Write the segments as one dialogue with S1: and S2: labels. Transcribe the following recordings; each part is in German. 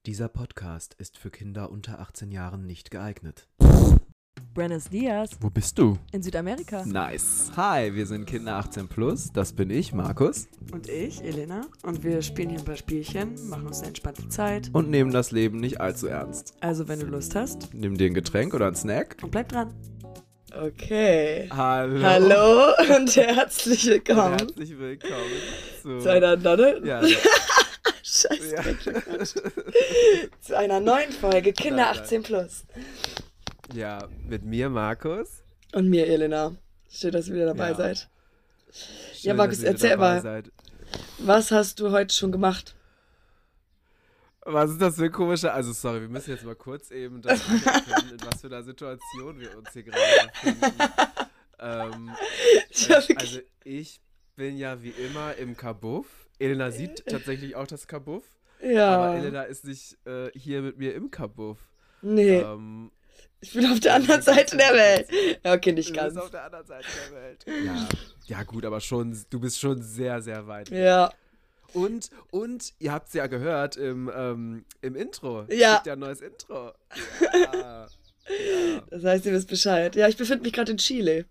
S1: Dieser Podcast ist für Kinder unter 18 Jahren nicht geeignet.
S2: Buenos Dias.
S1: Wo bist du?
S2: In Südamerika.
S1: Nice. Hi, wir sind Kinder 18 Plus. Das bin ich, Markus.
S3: Und ich, Elena. Und wir spielen hier ein paar Spielchen, machen uns eine entspannte Zeit.
S1: Und nehmen das Leben nicht allzu ernst.
S3: Also, wenn du Lust hast.
S1: Nimm dir ein Getränk oder einen Snack.
S3: Und bleib dran. Okay.
S1: Hallo.
S3: Hallo und herzlich willkommen.
S1: Und herzlich willkommen
S3: zu einer neuen...
S1: Ja,
S3: Scheiße.
S1: ja.
S3: Zu einer neuen Folge Kinder
S1: Nein.
S3: 18 Plus.
S1: Ja, mit mir, Markus.
S3: Und mir, Elena. Schön, dass ihr wieder dabei
S1: Ja.
S3: seid.
S1: Schön,
S3: Ja, Markus,
S1: dass ihr
S3: erzähl
S1: dabei
S3: mal.
S1: seid.
S3: Was hast du heute schon gemacht?
S1: Was ist das für ein komischer... Also, sorry, wir müssen jetzt mal kurz eben das erklären, in was für einer Situation wir uns hier gerade befinden. Also, ich bin ja wie immer im Kabuff. Elena sieht tatsächlich auch das Kabuff.
S3: Ja.
S1: Aber Elena ist nicht hier mit mir im Kabuff.
S3: Nee, ich bin auf der anderen Seite der Welt. Ja, okay, nicht
S1: Du
S3: ganz.
S1: bist auf der anderen Seite der Welt. Ja, gut, aber schon, du bist schon sehr, sehr weit.
S3: Ja.
S1: Und ihr habt es ja gehört im Intro. Es
S3: Ja.
S1: gibt ja ein neues Intro. Ja.
S3: Das heißt, ihr wisst Bescheid. Ja, ich befinde mich gerade in Chile.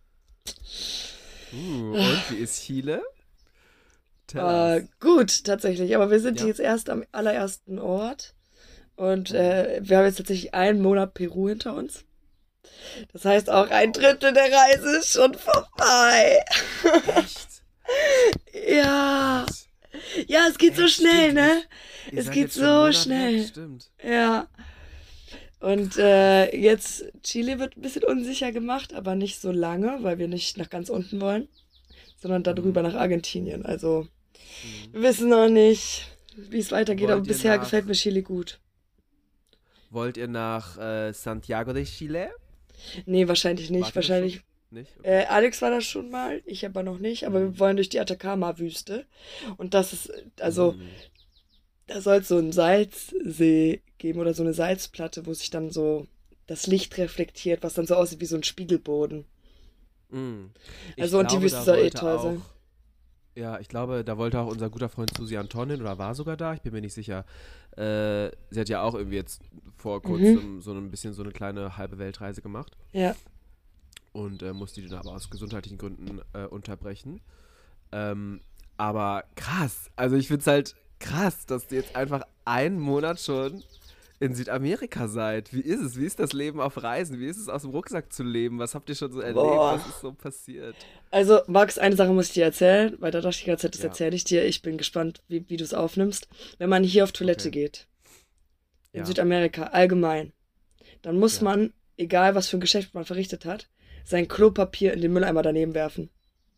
S1: Und wie ist Chile? Tell us.
S3: Gut, tatsächlich. Aber wir sind
S1: Ja.
S3: jetzt erst am allerersten Ort. Und wir haben jetzt tatsächlich einen Monat Peru hinter uns. Das heißt, auch ein Drittel der Reise ist schon vorbei.
S1: Echt?
S3: Ja. Ja, es geht so
S1: Echt?
S3: schnell,
S1: Stimmt.
S3: ne?
S1: Ihr
S3: Es
S1: seid
S3: geht
S1: jetzt schon einen
S3: so
S1: Monat
S3: schnell.
S1: weg, stimmt.
S3: Ja. Und jetzt, Chile wird ein bisschen unsicher gemacht, aber nicht so lange, weil wir nicht nach ganz unten wollen, sondern darüber nach Argentinien. Also, wir wissen noch nicht, wie es weitergeht,
S1: Wollt
S3: aber
S1: ihr
S3: bisher
S1: nach-
S3: gefällt mir Chile gut.
S1: Wollt ihr nach Santiago de Chile?
S3: Nee, wahrscheinlich nicht.
S1: Wart ihr da
S3: Wahrscheinlich.
S1: Nicht? Okay.
S3: Alex war da schon mal, ich aber noch nicht, aber wir wollen durch die Atacama-Wüste. Und das ist, also, da soll es so einen Salzsee geben oder so eine Salzplatte, wo sich dann so das Licht reflektiert, was dann so aussieht wie so ein Spiegelboden.
S1: Ich
S3: Also, und die
S1: glaube,
S3: Wüste
S1: da
S3: soll
S1: wollte
S3: toll sein.
S1: Ja, ich glaube, da wollte auch unser guter Freund Susi Anton hin oder war sogar da, ich bin mir nicht sicher. Sie hat ja auch irgendwie jetzt vor kurzem so ein bisschen so eine kleine halbe Weltreise gemacht
S3: Ja.
S1: und musste die dann aber aus gesundheitlichen Gründen unterbrechen. Aber krass, also ich finde es halt krass, dass ihr jetzt einfach einen Monat schon in Südamerika seid. Wie ist es? Wie ist das Leben auf Reisen? Wie ist es, aus dem Rucksack zu leben? Was habt ihr schon so erlebt?
S3: Boah.
S1: Was ist so passiert?
S3: Also, Max, eine Sache muss ich dir erzählen, weil da dachte ich die ganze Zeit, das
S1: Ja.
S3: erzähle ich dir. Ich bin gespannt, wie du es aufnimmst. Wenn man hier auf Toilette
S1: Okay.
S3: geht, in
S1: Ja.
S3: Südamerika allgemein, dann muss
S1: Ja.
S3: man, egal was für ein Geschäft man verrichtet hat, sein Klopapier in den Mülleimer daneben werfen.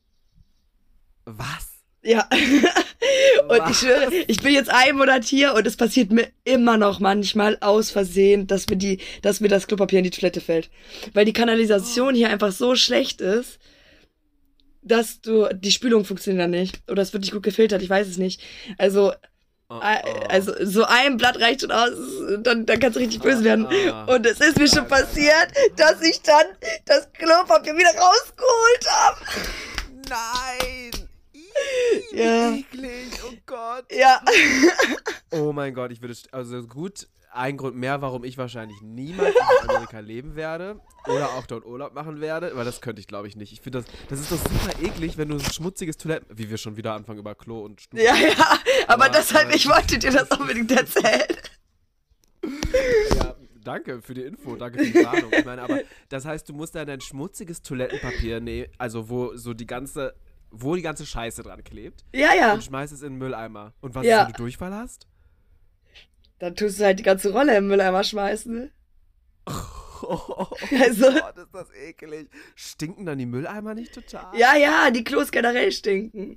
S1: Was?
S3: Ja. Und ich schwöre, ich bin jetzt einen Monat hier und es passiert mir immer noch manchmal aus Versehen, dass mir das Klopapier in die Toilette fällt. Weil die Kanalisation hier einfach so schlecht ist, dass die Spülung funktioniert dann nicht. Oder es wird nicht gut gefiltert, ich weiß es nicht. Also, also so ein Blatt reicht schon aus, dann kannst du richtig böse werden. Und es ist mir schon passiert, dass ich dann das Klopapier wieder rausgeholt habe.
S1: Nein!
S3: Ja.
S1: Eklig, oh Gott.
S3: Ja.
S1: Oh mein Gott, also gut, ein Grund mehr, warum ich wahrscheinlich niemals in Amerika leben werde oder auch dort Urlaub machen werde, weil das könnte ich glaube ich nicht. Ich finde das ist doch super eklig, wenn du so schmutziges Toiletten, wie wir schon wieder anfangen über Klo und Stuhl.
S3: Ja, aber
S1: Aber-
S3: deshalb, ich wollte dir das unbedingt erzählen.
S1: Ja, danke für die Info, danke für die Warnung. Ich meine, aber das heißt, du musst dann dein schmutziges Toilettenpapier nehmen, also wo die ganze Scheiße dran klebt
S3: Ja.
S1: und schmeißt es in den Mülleimer. Und was ist,
S3: Ja.
S1: wenn du Durchfall hast?
S3: Dann tust du halt die ganze Rolle im Mülleimer schmeißen.
S1: Oh,
S3: Also-
S1: Gott, ist das ekelig. Stinken dann die Mülleimer nicht total?
S3: Ja, die Klos generell stinken.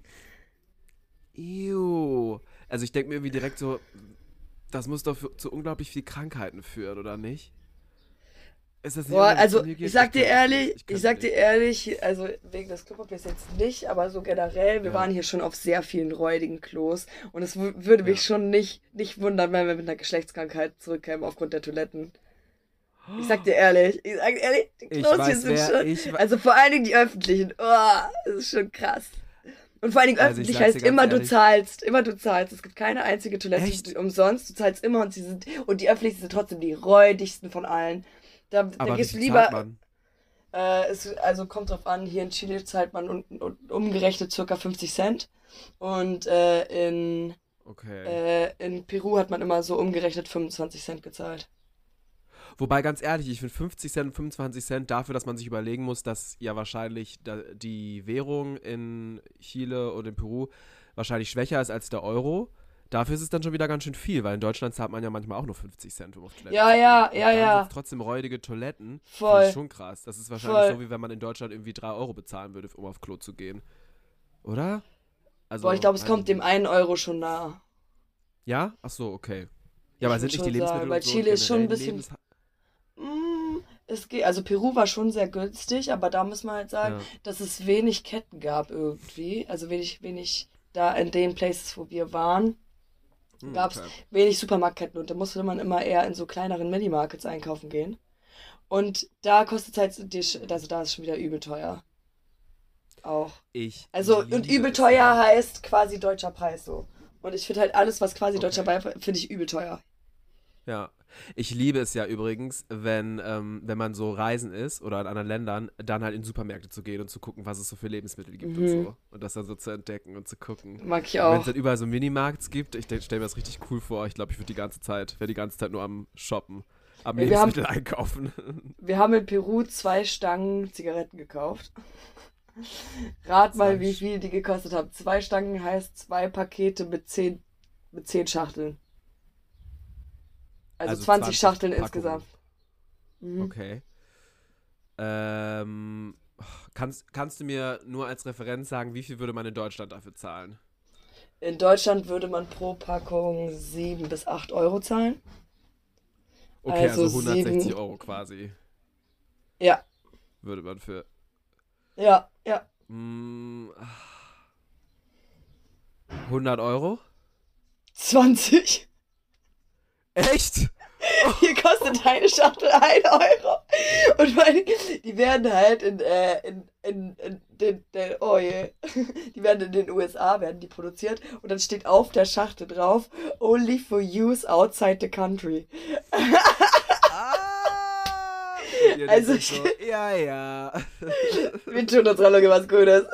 S1: Ew. Also ich denke mir irgendwie direkt so, das muss doch zu unglaublich viel Krankheiten führen, oder nicht? Ist das nicht
S3: Boah,
S1: irgendwas,
S3: also,
S1: was mir geht?
S3: ich sag dir
S1: könnte es
S3: ehrlich,
S1: nicht.
S3: ich sag dir ehrlich, also wegen des Klopapiers jetzt nicht, aber so generell, wir
S1: Ja.
S3: waren hier schon auf sehr vielen räudigen Klos und es würde mich schon nicht wundern, wenn wir mit einer Geschlechtskrankheit zurückkämen aufgrund der Toiletten. Ich sag dir ehrlich, die
S1: Ich
S3: Klos hier
S1: weiß,
S3: sind
S1: wer-
S3: schon,
S1: ich we-
S3: also vor allen Dingen die öffentlichen, das ist schon krass. Und vor allen Dingen
S1: Also ich
S3: öffentlich
S1: sag's
S3: heißt
S1: dir ganz
S3: immer du zahlst. Es gibt keine einzige Toilette
S1: Echt?
S3: umsonst. Du zahlst immer und die öffentlichen sind trotzdem die räudigsten von allen. Da
S1: Aber wie
S3: gehst du
S1: viel zahlt
S3: lieber,
S1: man?
S3: also kommt drauf an, hier in Chile zahlt man umgerechnet circa 50 Cent. Und
S1: Okay.
S3: in Peru hat man immer so umgerechnet 25 Cent gezahlt.
S1: Wobei, ganz ehrlich, ich finde 50 Cent und 25 Cent dafür, dass man sich überlegen muss, dass ja wahrscheinlich die Währung in Chile und in Peru wahrscheinlich schwächer ist als der Euro. Dafür ist es dann schon wieder ganz schön viel, weil in Deutschland zahlt man ja manchmal auch nur 50 Cent, um auf Toilette
S3: Ja,
S1: zu gehen.
S3: ja,
S1: Und
S3: ja,
S1: dann
S3: ja.
S1: sind's trotzdem räudige Toiletten. Finde
S3: Voll,
S1: ich schon krass. Das ist wahrscheinlich
S3: voll.
S1: so, wie wenn man in Deutschland irgendwie 3 Euro bezahlen würde, um auf Klo zu gehen. Oder?
S3: Boah, ich
S1: Also,
S3: glaube, es
S1: weiß ich
S3: kommt dem
S1: nicht.
S3: 1 Euro schon nah.
S1: Ja? Ach so, okay. Ja, aber
S3: Ich würde
S1: sind nicht die
S3: schon sagen,
S1: Lebensmittel
S3: weil
S1: und so und
S3: Chile ist schon ein
S1: generell
S3: bisschen. Es geht, also Peru war schon sehr günstig, aber da muss man halt sagen,
S1: Ja.
S3: dass es wenig Ketten gab irgendwie. Also wenig da in den Places, wo wir waren, gab es
S1: Okay.
S3: wenig Supermarktketten und da musste man immer eher in so kleineren Minimarkets einkaufen gehen. Und da kostet es halt, also da ist schon wieder übel teuer. Auch.
S1: Ich
S3: Also, und
S1: liebe
S3: übel
S1: es
S3: teuer
S1: ja.
S3: heißt quasi deutscher Preis so. Und ich finde halt alles, was quasi deutscher
S1: Okay.
S3: Preis, finde ich übel teuer.
S1: Ja. Ich liebe es ja übrigens, wenn man so reisen ist oder in anderen Ländern, dann halt in Supermärkte zu gehen und zu gucken, was es so für Lebensmittel gibt und
S3: Mhm.
S1: so. Und das dann so zu entdecken und zu gucken.
S3: Mag ich
S1: Und wenn es
S3: auch.
S1: dann überall so Minimarkts gibt, ich stelle mir das richtig cool vor. Ich glaube, wäre die ganze Zeit nur am Shoppen, am
S3: Ey,
S1: Lebensmittel einkaufen.
S3: wir haben in Peru 2 Stangen Zigaretten gekauft. Rat mal,
S1: Zwei
S3: wie
S1: Sch-
S3: viel die gekostet haben. 2 Stangen heißt 2 Pakete mit 10 Schachteln. Also
S1: Also
S3: 20
S1: 20
S3: Schachteln
S1: Packungen.
S3: insgesamt. Mhm.
S1: Okay. Ähm, kannst du mir nur als Referenz sagen, wie viel würde man in Deutschland dafür zahlen?
S3: In Deutschland würde man pro Packung 7 bis 8 Euro zahlen.
S1: Okay,
S3: Also
S1: also 160
S3: 7.
S1: Euro quasi
S3: Ja,
S1: würde man für.
S3: ja.
S1: Mm, 100 Euro?
S3: 20.
S1: Echt?
S3: Hier kostet eine Schachtel 1 Euro. Und die werden halt oh je. Die werden in den USA, werden die produziert. Und dann steht auf der Schachtel drauf, only for use outside the country.
S1: Ah! Und ihr
S3: Also,
S1: denkt euch so, ja.
S3: wir tun uns alle was Gutes.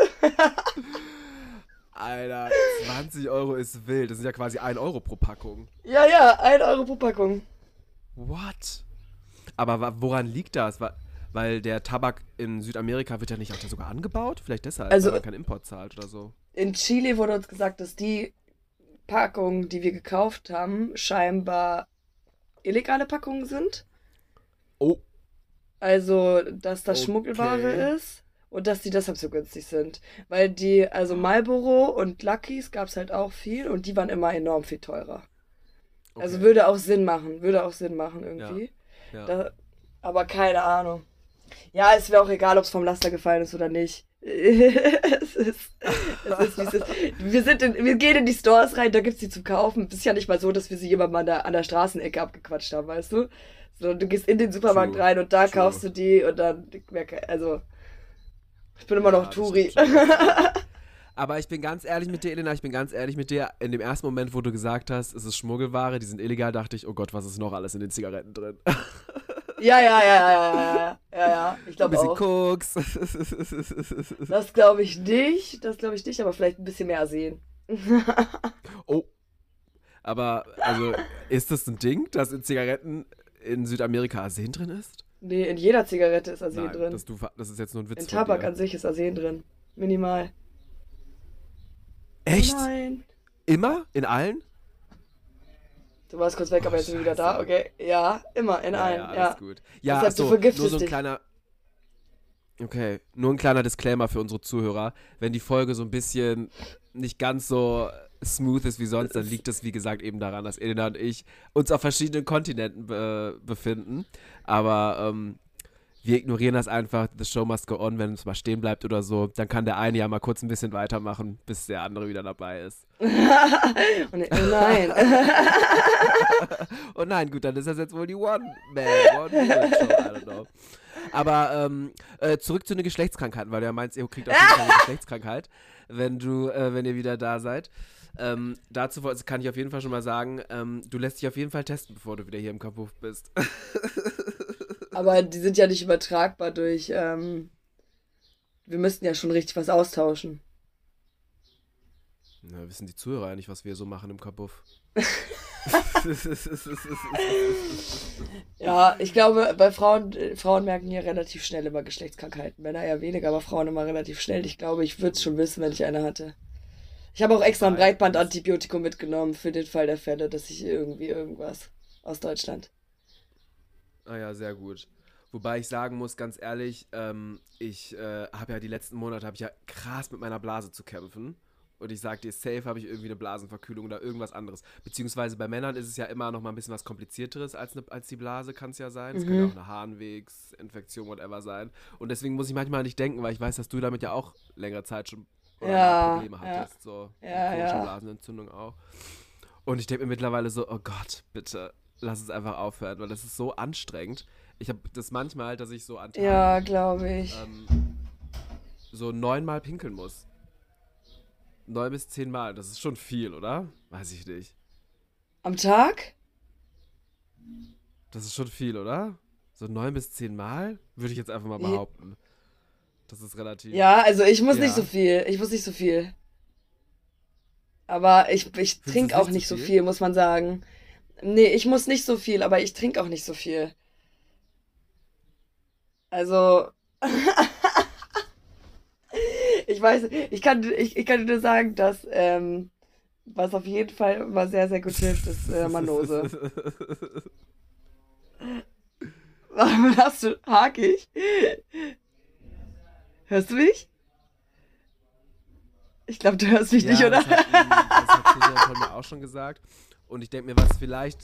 S1: Alter, 20 Euro ist wild. Das sind ja quasi 1 Euro pro Packung.
S3: Ja, 1 Euro pro Packung.
S1: What? Aber woran liegt das? Weil der Tabak in Südamerika wird ja nicht auch da sogar angebaut? Vielleicht deshalb,
S3: Also,
S1: weil man keinen Import zahlt oder so.
S3: in Chile wurde uns gesagt, dass die Packungen, die wir gekauft haben, scheinbar illegale Packungen sind.
S1: Oh,
S3: Also, dass das Schmuggelware
S1: okay.
S3: ist und dass die deshalb so günstig sind. Weil also Marlboro und Lucky's gab es halt auch viel und die waren immer enorm viel teurer. Also
S1: Okay.
S3: würde auch Sinn machen
S1: Ja,
S3: irgendwie.
S1: ja.
S3: Aber keine Ahnung. Ja, es wäre auch egal, ob es vom Laster gefallen ist oder nicht. Es ist, wie es ist. Wir gehen in die Stores rein, da gibt's die zum Kaufen. Es ist ja nicht mal so, dass wir sie jemandem an der Straßenecke abgequatscht haben, weißt du? Sondern du gehst in den Supermarkt
S1: True,
S3: rein und da
S1: true.
S3: kaufst du die und dann, also, ich bin immer noch
S1: Ja, das
S3: Touri.
S1: stimmt schon. Aber ich bin ganz ehrlich mit dir, Elena, in dem ersten Moment, wo du gesagt hast, es ist Schmuggelware, die sind illegal, dachte ich, oh Gott, was ist noch alles in den Zigaretten drin?
S3: Ja, ich
S1: Ein
S3: glaube
S1: bisschen
S3: auch.
S1: Koks.
S3: Das glaube ich nicht, aber vielleicht ein bisschen mehr sehen.
S1: Oh, aber, also, ist das ein Ding, dass in Zigaretten in Südamerika Arsen drin ist?
S3: Nee, in jeder Zigarette ist Arsen
S1: Nein,
S3: drin.
S1: das ist jetzt nur ein Witz
S3: In
S1: von
S3: Tabak
S1: dir.
S3: an sich ist Arsen drin. Minimal.
S1: Echt?
S3: Nein.
S1: Immer? In allen?
S3: Du warst kurz weg,
S1: Oh,
S3: aber jetzt sind wir wieder da.
S1: Scheiße.
S3: Okay. Ja, immer in allen.
S1: Ja,
S3: Ja.
S1: alles gut. Ja,
S3: Deshalb, du
S1: achso,
S3: vergiftest
S1: nur so ein
S3: dich.
S1: kleiner. Okay, nur ein kleiner Disclaimer für unsere Zuhörer. Wenn die Folge so ein bisschen nicht ganz so smooth ist wie sonst, dann liegt es, wie gesagt, eben daran, dass Elena und ich uns auf verschiedenen Kontinenten befinden. Aber wir ignorieren das einfach, the show must go on, wenn es mal stehen bleibt oder so, dann kann der eine ja mal kurz ein bisschen weitermachen, bis der andere wieder dabei ist.
S3: Oh nein.
S1: Oh nein, gut, dann ist das jetzt wohl die One-Woman-Show, I don't know. Aber zurück zu den Geschlechtskrankheiten, weil du ja meinst, ihr kriegt auf jeden Fall eine Geschlechtskrankheit, wenn ihr wieder da seid. Dazu kann ich auf jeden Fall schon mal sagen, du lässt dich auf jeden Fall testen, bevor du wieder hier im Kabuff bist.
S3: Aber die sind ja nicht übertragbar durch, wir müssten ja schon richtig was austauschen.
S1: Na, wissen die Zuhörer ja nicht, was wir so machen im Kabuff.
S3: Ja, ich glaube, bei Frauen merken hier relativ schnell immer Geschlechtskrankheiten. Männer eher weniger, aber Frauen immer relativ schnell. Ich glaube, ich würde es schon wissen, wenn ich eine hatte. Ich habe auch extra ein Breitbandantibiotikum mitgenommen für den Fall der Fälle, dass ich irgendwie irgendwas aus Deutschland.
S1: Ah ja, sehr gut. Wobei ich sagen muss, ganz ehrlich, ich habe ja die letzten Monate krass mit meiner Blase zu kämpfen. Und ich sag dir, safe habe ich irgendwie eine Blasenverkühlung oder irgendwas anderes. Beziehungsweise bei Männern ist es ja immer noch mal ein bisschen was komplizierteres als die Blase, kann es ja sein. Es kann ja auch eine Harnwegsinfektion, whatever sein. Und deswegen muss ich manchmal nicht denken, weil ich weiß, dass du damit ja auch längere Zeit schon Probleme hattest. So chronische Blasenentzündung auch. Und ich denke mir mittlerweile so, oh Gott, bitte, lass es einfach aufhören, weil das ist so anstrengend. Ich habe das manchmal, dass ich so an Tagen,
S3: ja, glaube ich,
S1: so 9-mal pinkeln muss. 9 bis 10 Mal, das ist schon viel, oder? Weiß ich nicht.
S3: am Tag?
S1: Das ist schon viel, oder? So 9 bis 10 Mal, würde ich jetzt einfach mal behaupten. Das ist relativ...
S3: Ja, also ich muss nicht so viel. Ich muss nicht so viel. Aber ich trinke auch nicht so viel, muss man sagen. Nee, ich muss nicht so viel, aber ich trinke auch nicht so viel. Also... Ich weiß, ich kann dir nur sagen, dass was auf jeden Fall immer sehr, sehr gut hilft, ist Manose. Warum hast du hakig? Hörst du mich? Ich glaube, du hörst mich nicht, oder?
S1: Das hat Susanne von mir auch schon gesagt. Und ich denke mir, was vielleicht...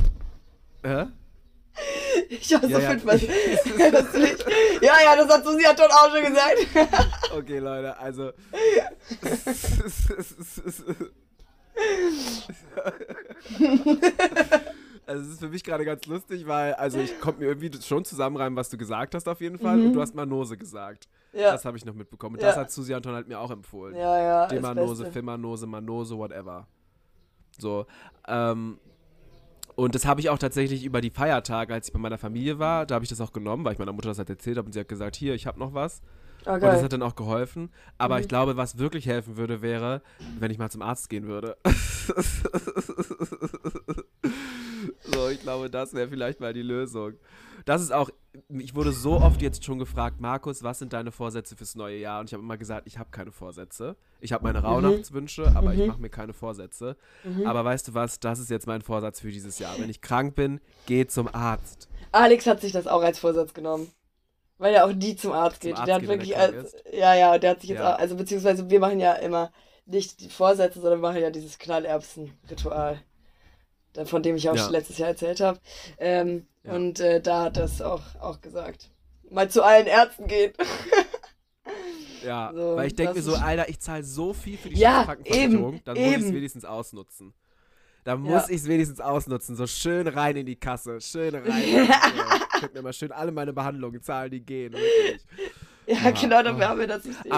S3: Ich habe so 5-mal. Hörst du nicht? Ja, das hat Susi Anton auch schon gesagt.
S1: Okay, Leute, also... Also es ist für mich gerade ganz lustig, weil, also ich konnte mir irgendwie schon zusammenreimen, was du gesagt hast auf jeden Fall. Und du hast Manose gesagt. Ja. Das habe ich noch mitbekommen. Und das hat Susi Anton halt mir auch empfohlen.
S3: Ja.
S1: Demanose, Fimanose, Manose, whatever. So, und das habe ich auch tatsächlich über die Feiertage, als ich bei meiner Familie war, da habe ich das auch genommen, weil ich meiner Mutter das halt erzählt habe und sie hat gesagt, hier, ich habe noch was.
S3: Okay.
S1: Und das hat dann auch geholfen. Aber ich glaube, was wirklich helfen würde, wäre, wenn ich mal zum Arzt gehen würde. So, ich glaube, das wäre vielleicht mal die Lösung. Das ist auch, ich wurde so oft jetzt schon gefragt, Markus, was sind deine Vorsätze fürs neue Jahr? Und ich habe immer gesagt, ich habe keine Vorsätze. Ich habe meine Rauhnachtswünsche, aber ich mache mir keine Vorsätze. Aber weißt du was, das ist jetzt mein Vorsatz für dieses Jahr. Wenn ich krank bin, geh zum Arzt.
S3: Alex hat sich das auch als Vorsatz genommen. Weil er auch nie zum Arzt geht. Der hat wirklich der hat sich jetzt auch, also beziehungsweise wir machen ja immer nicht die Vorsätze, sondern wir machen ja dieses Knallerbsen-Ritual, von dem ich auch schon letztes Jahr erzählt habe. Und da hat das auch gesagt. Mal zu allen Ärzten gehen.
S1: Ja,
S3: so,
S1: weil ich denke mir so, Alter, ich zahle so viel für die Krankenversicherung, dann muss ich es wenigstens ausnutzen. Da muss ich es wenigstens ausnutzen, so schön rein in die Kasse, schön rein. Ich könnte mir mal schön alle meine Behandlungen zahlen, die gehen, wirklich.
S3: Ja, genau, dafür haben wir das System.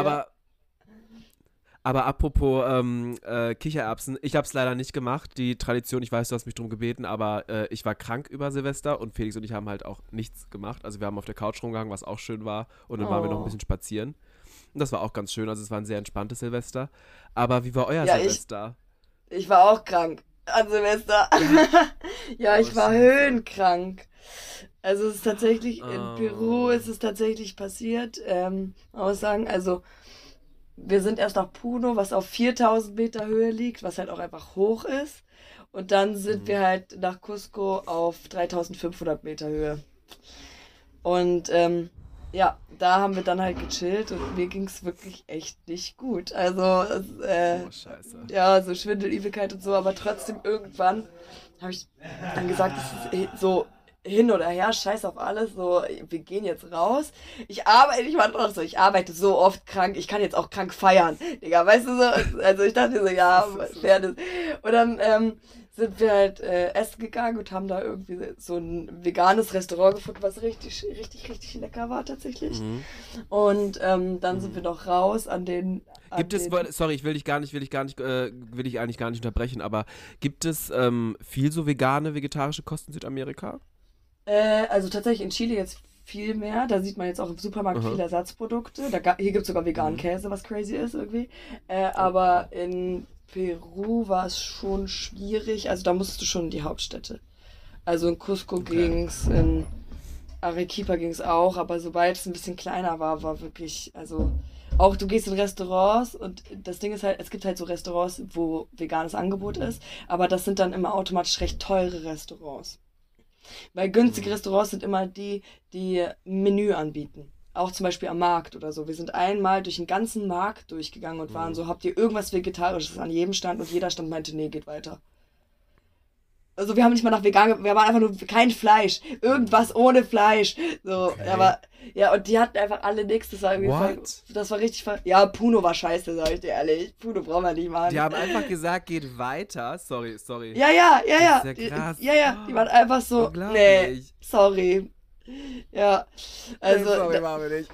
S1: Aber apropos Kichererbsen, ich habe es leider nicht gemacht, die Tradition, ich weiß, du hast mich drum gebeten, aber ich war krank über Silvester und Felix und ich haben halt auch nichts gemacht. Also wir haben auf der Couch rumgegangen, was auch schön war, und dann waren wir noch ein bisschen spazieren. Und das war auch ganz schön, also es war ein sehr entspanntes Silvester. Aber wie war euer Silvester?
S3: Ich war auch krank an Silvester. Ja, ich war höhenkrank. Also es ist tatsächlich, in Peru ist es tatsächlich passiert. Man muss sagen, also wir sind erst nach Puno, was auf 4000 Meter Höhe liegt, was halt auch einfach hoch ist. Und dann sind wir halt nach Cusco auf 3500 Meter Höhe. Und da haben wir dann halt gechillt und mir ging es wirklich echt nicht gut. Also,
S1: Scheiße.
S3: Ja, so Schwindel, Übelkeit und so, aber trotzdem irgendwann habe ich dann gesagt, es ist so hin oder her, scheiß auf alles, so, wir gehen jetzt raus. Ich arbeite so oft krank, ich kann jetzt auch krank feiern, Digga, weißt du so, also ich dachte so, ja, Fairness. Und dann, sind wir halt essen gegangen und haben da irgendwie so ein veganes Restaurant gefunden, was richtig, richtig, richtig lecker war tatsächlich. Und dann sind wir noch raus an den...
S1: Gibt es, sorry, will ich eigentlich gar nicht unterbrechen, aber gibt es viel so vegane, vegetarische Kost in Südamerika?
S3: Also tatsächlich in Chile jetzt viel mehr. Da sieht man jetzt auch im Supermarkt viele Ersatzprodukte. Hier gibt es sogar veganen Käse, was crazy ist irgendwie. Aber in Peru war es schon schwierig. Also da musstest du schon in die Hauptstädte. Also in Cusco ging's, in Arequipa ging's auch. Aber sobald es ein bisschen kleiner war wirklich, also... Auch du gehst in Restaurants und das Ding ist halt, es gibt halt so Restaurants, wo veganes Angebot ist, aber das sind dann immer automatisch recht teure Restaurants. Weil günstige Restaurants sind immer die Menü anbieten. Auch zum Beispiel am Markt oder so. Wir sind einmal durch den ganzen Markt durchgegangen und waren so, habt ihr irgendwas Vegetarisches an jedem Stand? Und jeder Stand meinte, nee, geht weiter. Also wir haben nicht mal nach vegan, wir waren einfach nur kein Fleisch. Irgendwas ohne Fleisch. So,
S1: Okay.
S3: aber, ja, und die hatten einfach alle nichts. Das war irgendwie voll, das war richtig, ja, Puno war scheiße, sag ich dir ehrlich. Puno brauchen wir nicht machen.
S1: Die haben einfach gesagt, geht weiter. Sorry.
S3: Ja.
S1: Das ist ja krass.
S3: Ja, die waren einfach so, nee,
S1: Unglaublich.
S3: sorry. Ja, also,
S1: Sorry, machen wir nicht.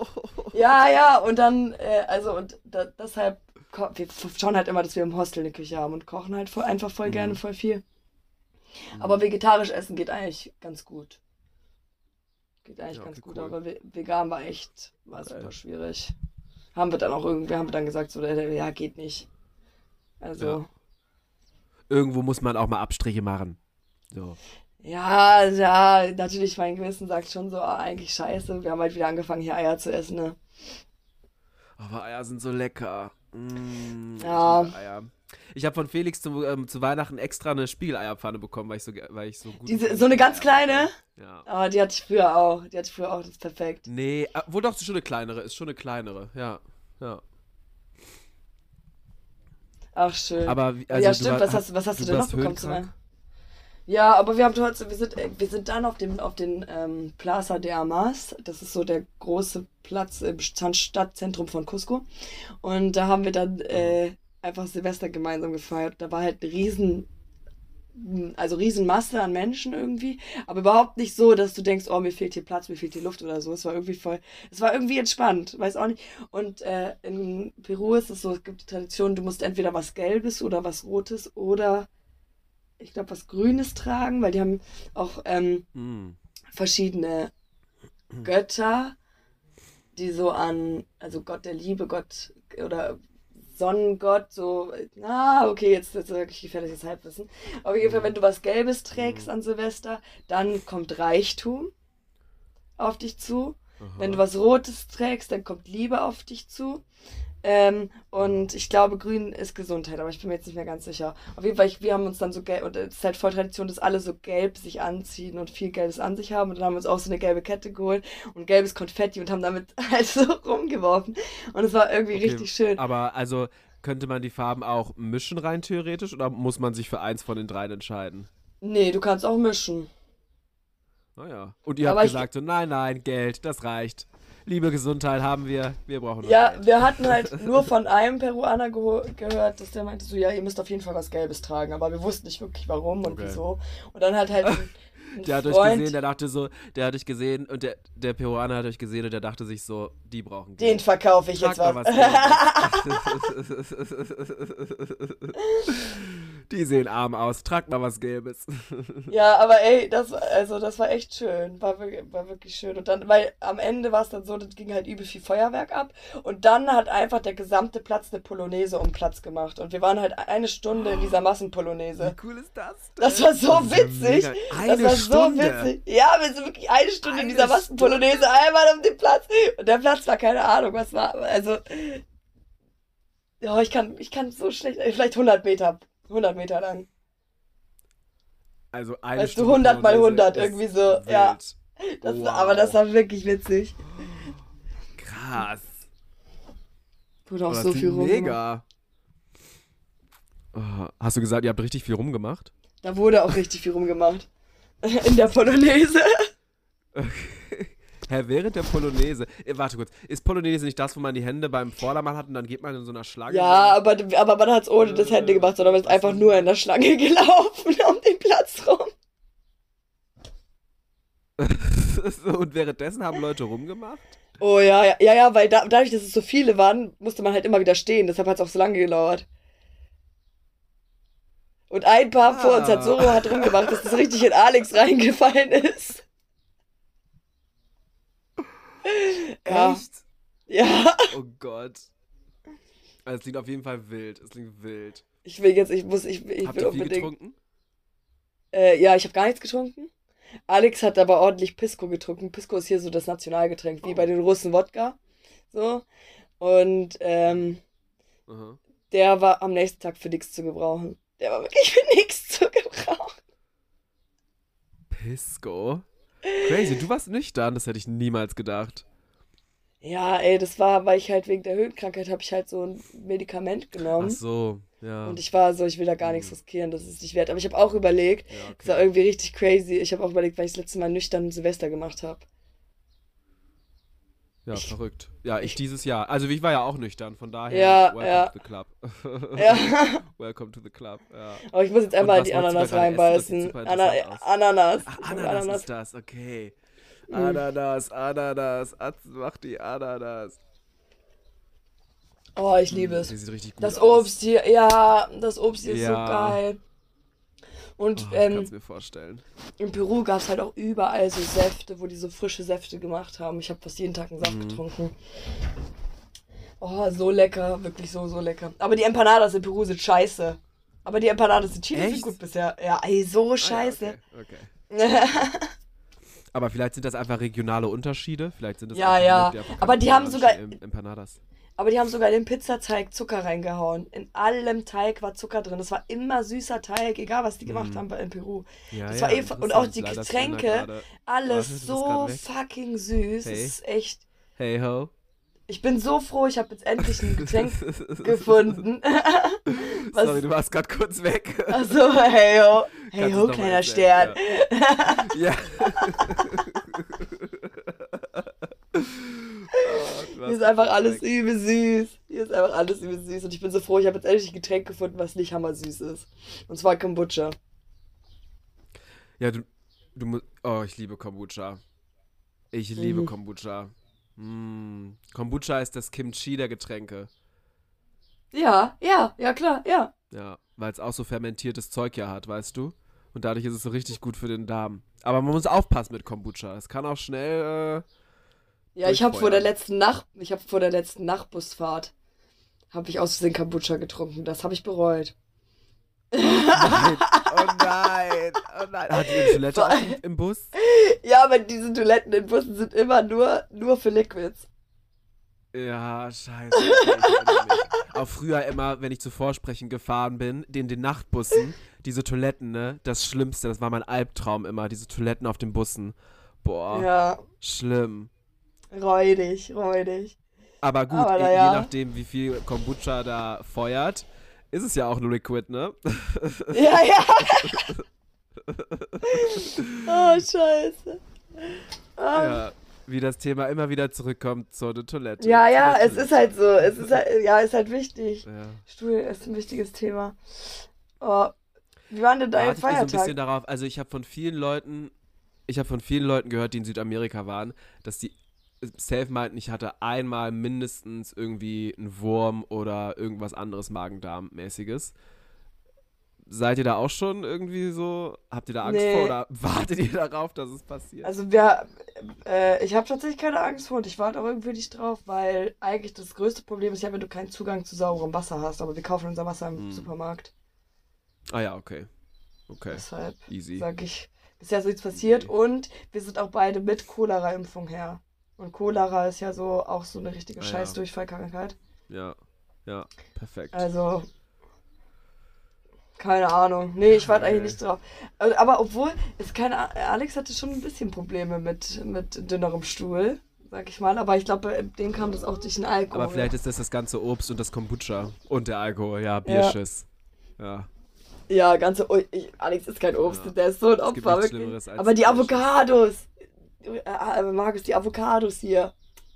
S3: ja, und dann, deshalb, wir schauen halt immer, dass wir im Hostel eine Küche haben und kochen halt einfach voll gerne, voll viel. Aber vegetarisch essen geht eigentlich ganz gut. Geht eigentlich ganz gut,
S1: cool.
S3: aber vegan war super schwierig. Haben wir dann gesagt, so, ja, geht nicht. Also.
S1: Irgendwo muss man auch mal Abstriche machen. So.
S3: Ja, natürlich, mein Gewissen sagt schon so, eigentlich scheiße. Wir haben halt wieder angefangen, hier Eier zu essen, ne?
S1: Aber Eier sind so lecker.
S3: Ja.
S1: Ich liebe Eier. Ich habe von Felix zu Weihnachten extra eine Spiegeleierpfanne bekommen, weil ich so gut...
S3: So eine ganz kleine?
S1: Ja.
S3: Aber die hatte ich früher auch. Das ist perfekt.
S1: Nee, wohl doch, ist schon eine kleinere, ja.
S3: Ach, schön.
S1: Aber,
S3: ja, stimmt, was hast du denn noch bekommen zu Weihnachten? Ja, aber wir sind dann auf den Plaza de Armas. Das ist so der große Platz im Stadtzentrum von Cusco. Und da haben wir dann einfach Silvester gemeinsam gefeiert. Da war halt eine Riesenmasse an Menschen irgendwie. Aber überhaupt nicht so, dass du denkst, oh, mir fehlt hier Platz, mir fehlt hier Luft oder so. Es war irgendwie entspannt, weiß auch nicht. Und in Peru ist es so, es gibt die Tradition, du musst entweder was Gelbes oder was Rotes oder ich glaube, was Grünes tragen, weil die haben auch verschiedene Götter, die so also Gott der Liebe, Gott oder Sonnengott, so, okay, jetzt wirklich gefährliches Halbwissen. Auf jeden Fall, wenn du was Gelbes trägst an Silvester, dann kommt Reichtum auf dich zu.
S1: Aha.
S3: Wenn du was Rotes trägst, dann kommt Liebe auf dich zu. Und ich glaube, grün ist Gesundheit, aber ich bin mir jetzt nicht mehr ganz sicher. Auf jeden Fall, wir haben uns dann so gelb, und es ist halt voll Tradition, dass alle so gelb sich anziehen und viel Gelbes an sich haben. Und dann haben wir uns auch so eine gelbe Kette geholt und gelbes Konfetti und haben damit halt so rumgeworfen. Und es war irgendwie richtig schön.
S1: Aber also könnte man die Farben auch mischen rein theoretisch oder muss man sich für eins von den dreien entscheiden?
S3: Nee, du kannst auch mischen.
S1: Naja. Und ihr habt gesagt so, nein, Geld, das reicht. Liebe Gesundheit haben wir brauchen noch
S3: Ja,
S1: Geld.
S3: wir hatten halt nur von einem Peruaner gehört, dass der meinte so, ja, ihr müsst auf jeden Fall was Gelbes tragen, aber wir wussten nicht wirklich warum und wieso. Und dann halt ein
S1: der hat
S3: Freund,
S1: euch gesehen, der hat euch gesehen und der Peruaner hat euch gesehen und der dachte sich so, die brauchen Geld.
S3: Den verkaufe ich jetzt
S1: Trag
S3: was.
S1: mal Gelbes. Die sehen arm aus, tragt mal was Gelbes.
S3: Ja, aber ey, das war echt schön. War wirklich schön. Und dann, weil am Ende war es dann so, das ging halt übel viel Feuerwerk ab. Und dann hat einfach der gesamte Platz eine Polonaise um Platz gemacht. Und wir waren halt eine Stunde in dieser Massenpolonaise.
S1: Wie cool ist das denn?
S3: Das war so witzig.
S1: Eine
S3: Das war
S1: Stunde.
S3: so witzig. Ja, wir sind wirklich eine Stunde in dieser Massenpolonaise einmal um den Platz. Und der Platz war keine Ahnung, was war. Also, ich kann so schlecht, vielleicht 100 Meter lang.
S1: Also eine
S3: Weißt du,
S1: Stunde
S3: 100 mal 100,
S1: Polonaise
S3: irgendwie
S1: ist
S3: so,
S1: wild.
S3: ja.
S1: Wow.
S3: Aber das war wirklich witzig.
S1: Krass.
S3: Wurde auch
S1: Das
S3: so
S1: klingt
S3: viel rumgemacht.
S1: mega. Oh, hast du gesagt, ihr habt richtig viel rumgemacht?
S3: Da wurde auch richtig viel rumgemacht. In der Polonaise.
S1: Hä, während der Polonaise. Warte kurz. Ist Polonaise nicht das, wo man die Hände beim Vordermann hat und dann geht man in so einer Schlange?
S3: Ja, aber man hat es ohne das Hände gemacht, sondern man ist einfach nur in der Schlange gelaufen um den Platz rum.
S1: So, und währenddessen haben Leute rumgemacht?
S3: Oh ja, weil dadurch, dass es so viele waren, musste man halt immer wieder stehen. Deshalb hat es auch so lange gedauert. Und ein Paar vor uns hat so hart rumgemacht, dass das richtig in Alex reingefallen ist. Ja.
S1: Echt?
S3: Ja.
S1: Oh Gott. Also, es klingt auf jeden Fall wild. Es klingt wild.
S3: Ich will
S1: Habt
S3: will
S1: ihr viel
S3: unbedingt.
S1: getrunken?
S3: Ja, ich habe gar nichts getrunken. Alex hat aber ordentlich Pisco getrunken. Pisco ist hier so das Nationalgetränk, wie bei den Russen Wodka. So. Und
S1: Aha.
S3: der war am nächsten Tag für nichts zu gebrauchen. Der war wirklich für nichts zu gebrauchen.
S1: Pisco? Crazy, du warst nüchtern, das hätte ich niemals gedacht.
S3: Ja, ey, das war, weil ich halt wegen der Höhenkrankheit habe ich halt so ein Medikament
S1: Ach
S3: genommen.
S1: so, ja.
S3: Und ich war so, ich will da gar nichts riskieren, das ist nicht wert. Aber ich habe auch überlegt,
S1: Ja,
S3: das war
S1: okay.
S3: irgendwie richtig crazy. Ich habe auch überlegt, weil ich das letzte Mal nüchtern Silvester gemacht habe.
S1: Ja,
S3: Ich-
S1: verrückt. Ja, ich dieses Jahr. Also ich war ja auch nüchtern, von daher
S3: Ja,
S1: welcome
S3: ja.
S1: to the club.
S3: Ja,
S1: Welcome to the club, ja.
S3: aber ich muss jetzt
S1: Und
S3: einmal in
S1: was
S3: die
S1: wolltest du da
S3: Ananas
S1: gerade essen? Das sieht
S3: reinbeißen.
S1: super interessant aus.
S3: Ananas.
S1: Ach,
S3: Ich hab
S1: Ananas ist das, okay. Ananas. Atze macht die Ananas.
S3: Oh, ich liebe es.
S1: Die sieht richtig gut
S3: Das
S1: aus.
S3: Obst hier, ja, das Obst hier ist so
S1: Ja.
S3: geil. Und
S1: Oh, ich kann es mir vorstellen.
S3: in Peru gab es halt auch überall so Säfte, wo die so frische Säfte gemacht haben. Ich habe fast jeden Tag einen Saft getrunken. Oh, so lecker, wirklich so lecker. Aber die Empanadas in Peru sind scheiße. Aber die Empanadas in Chile sind
S1: Echt?
S3: gut bisher. Ja, ey, so
S1: Ah,
S3: scheiße.
S1: ja, okay. Aber vielleicht sind das einfach regionale Unterschiede. Vielleicht sind das
S3: Ja,
S1: einfach
S3: ja.
S1: Leute, einfach
S3: Aber die haben
S1: peruanische
S3: sogar-
S1: Empanadas.
S3: Aber die haben sogar in den Pizzateig Zucker reingehauen. In allem Teig war Zucker drin. Das war immer süßer Teig, egal was die gemacht haben in Peru.
S1: Ja,
S3: Das
S1: ja,
S3: war und auch
S1: interessant.
S3: die
S1: Leider ist Länder
S3: Getränke,
S1: gerade-
S3: alles
S1: Warte, du bist
S3: so
S1: grad weg.
S3: fucking süß.
S1: Hey.
S3: Das ist echt.
S1: Hey ho.
S3: Ich bin so froh, ich habe jetzt endlich ein Getränk gefunden. Was-
S1: Sorry, du warst gerade kurz weg.
S3: Also, hey ho. Hey
S1: Kannst
S3: ho,
S1: du's noch mal
S3: kleiner
S1: erzählen?
S3: Stern.
S1: Ja.
S3: Hier ist einfach alles übel süß. Hier ist einfach alles übel süß. Und ich bin so froh, ich habe jetzt endlich ein Getränk gefunden, was nicht hammersüß ist. Und zwar Kombucha.
S1: Ja, du musst. Oh, ich liebe Kombucha. Ich liebe
S3: Mhm.
S1: Kombucha. Kombucha ist das Kimchi der Getränke.
S3: Ja, klar, ja.
S1: Ja, weil es auch so fermentiertes Zeug ja hat, weißt du? Und dadurch ist es so richtig gut für den Darm. Aber man muss aufpassen mit Kombucha. Es kann auch schnell.
S3: Ja, ich habe vor der
S1: Durchfeuern.
S3: letzten Nachtbusfahrt habe ich aus Versehen Kombucha getrunken. Das habe ich bereut.
S1: Nein, oh nein, oh nein. Hat die eine Toilette auch im Bus?
S3: Ja, aber diese Toiletten in Bussen sind immer nur für Liquids.
S1: Ja, scheiße. Okay, ich erinnere mich. Auch früher immer, wenn ich zu Vorsprechen gefahren bin, den Nachtbussen, diese Toiletten, ne? Das Schlimmste, das war mein Albtraum immer, diese Toiletten auf den Bussen. Boah,
S3: Ja,
S1: schlimm.
S3: räudig.
S1: Aber gut,
S3: Aber
S1: je
S3: naja.
S1: nachdem, wie viel Kombucha da feuert, ist es ja auch ein Liquid, ne?
S3: Ja. Oh, scheiße.
S1: Ja, wie das Thema immer wieder zurückkommt zur Toilette.
S3: Ja,
S1: Zur
S3: es
S1: Toilette.
S3: ist halt so. Es ist halt, ja, ist halt wichtig.
S1: Ja.
S3: Stuhl ist ein wichtiges Thema. Oh, wie war denn dein
S1: Wartet ihr so ein
S3: Feiertag?
S1: bisschen darauf, also ich habe von vielen Leuten gehört, die in Südamerika waren, dass die safe meinten, ich hatte einmal mindestens irgendwie einen Wurm oder irgendwas anderes Magen-Darm-mäßiges. Seid ihr da auch schon irgendwie so, habt ihr da Angst
S3: Nee.
S1: vor oder wartet ihr darauf, dass es passiert?
S3: Also ich habe tatsächlich keine Angst vor und ich warte auch irgendwie nicht drauf, weil eigentlich das größte Problem ist ja, wenn du keinen Zugang zu sauberem Wasser hast. Aber wir kaufen unser Wasser im Supermarkt.
S1: Ah ja, okay. Okay,
S3: Deshalb
S1: easy.
S3: sage ich, bisher ist nichts passiert
S1: Easy.
S3: und wir sind auch beide mit Cholera-Impfung her. Und Cholera ist ja so auch so eine richtige
S1: Ah ja.
S3: Scheißdurchfallkrankheit.
S1: Ja, perfekt.
S3: Also, keine Ahnung. Nee, ich warte eigentlich nicht drauf. Aber obwohl, Alex hatte schon ein bisschen Probleme mit dünnerem Stuhl, sag ich mal. Aber ich glaube, dem kam das auch durch den Alkohol.
S1: Aber vielleicht ist das ganze Obst und das Kombucha und der Alkohol, ja, Bierschiss. Ja.
S3: Ja, ganze. Alex ist kein Obst,
S1: Ja.
S3: der ist so ein
S1: Es gibt
S3: Opfer,
S1: nichts
S3: wirklich.
S1: Schlimmeres als
S3: Aber die
S1: Fleisch.
S3: Avocados. Markus, die Avocados hier.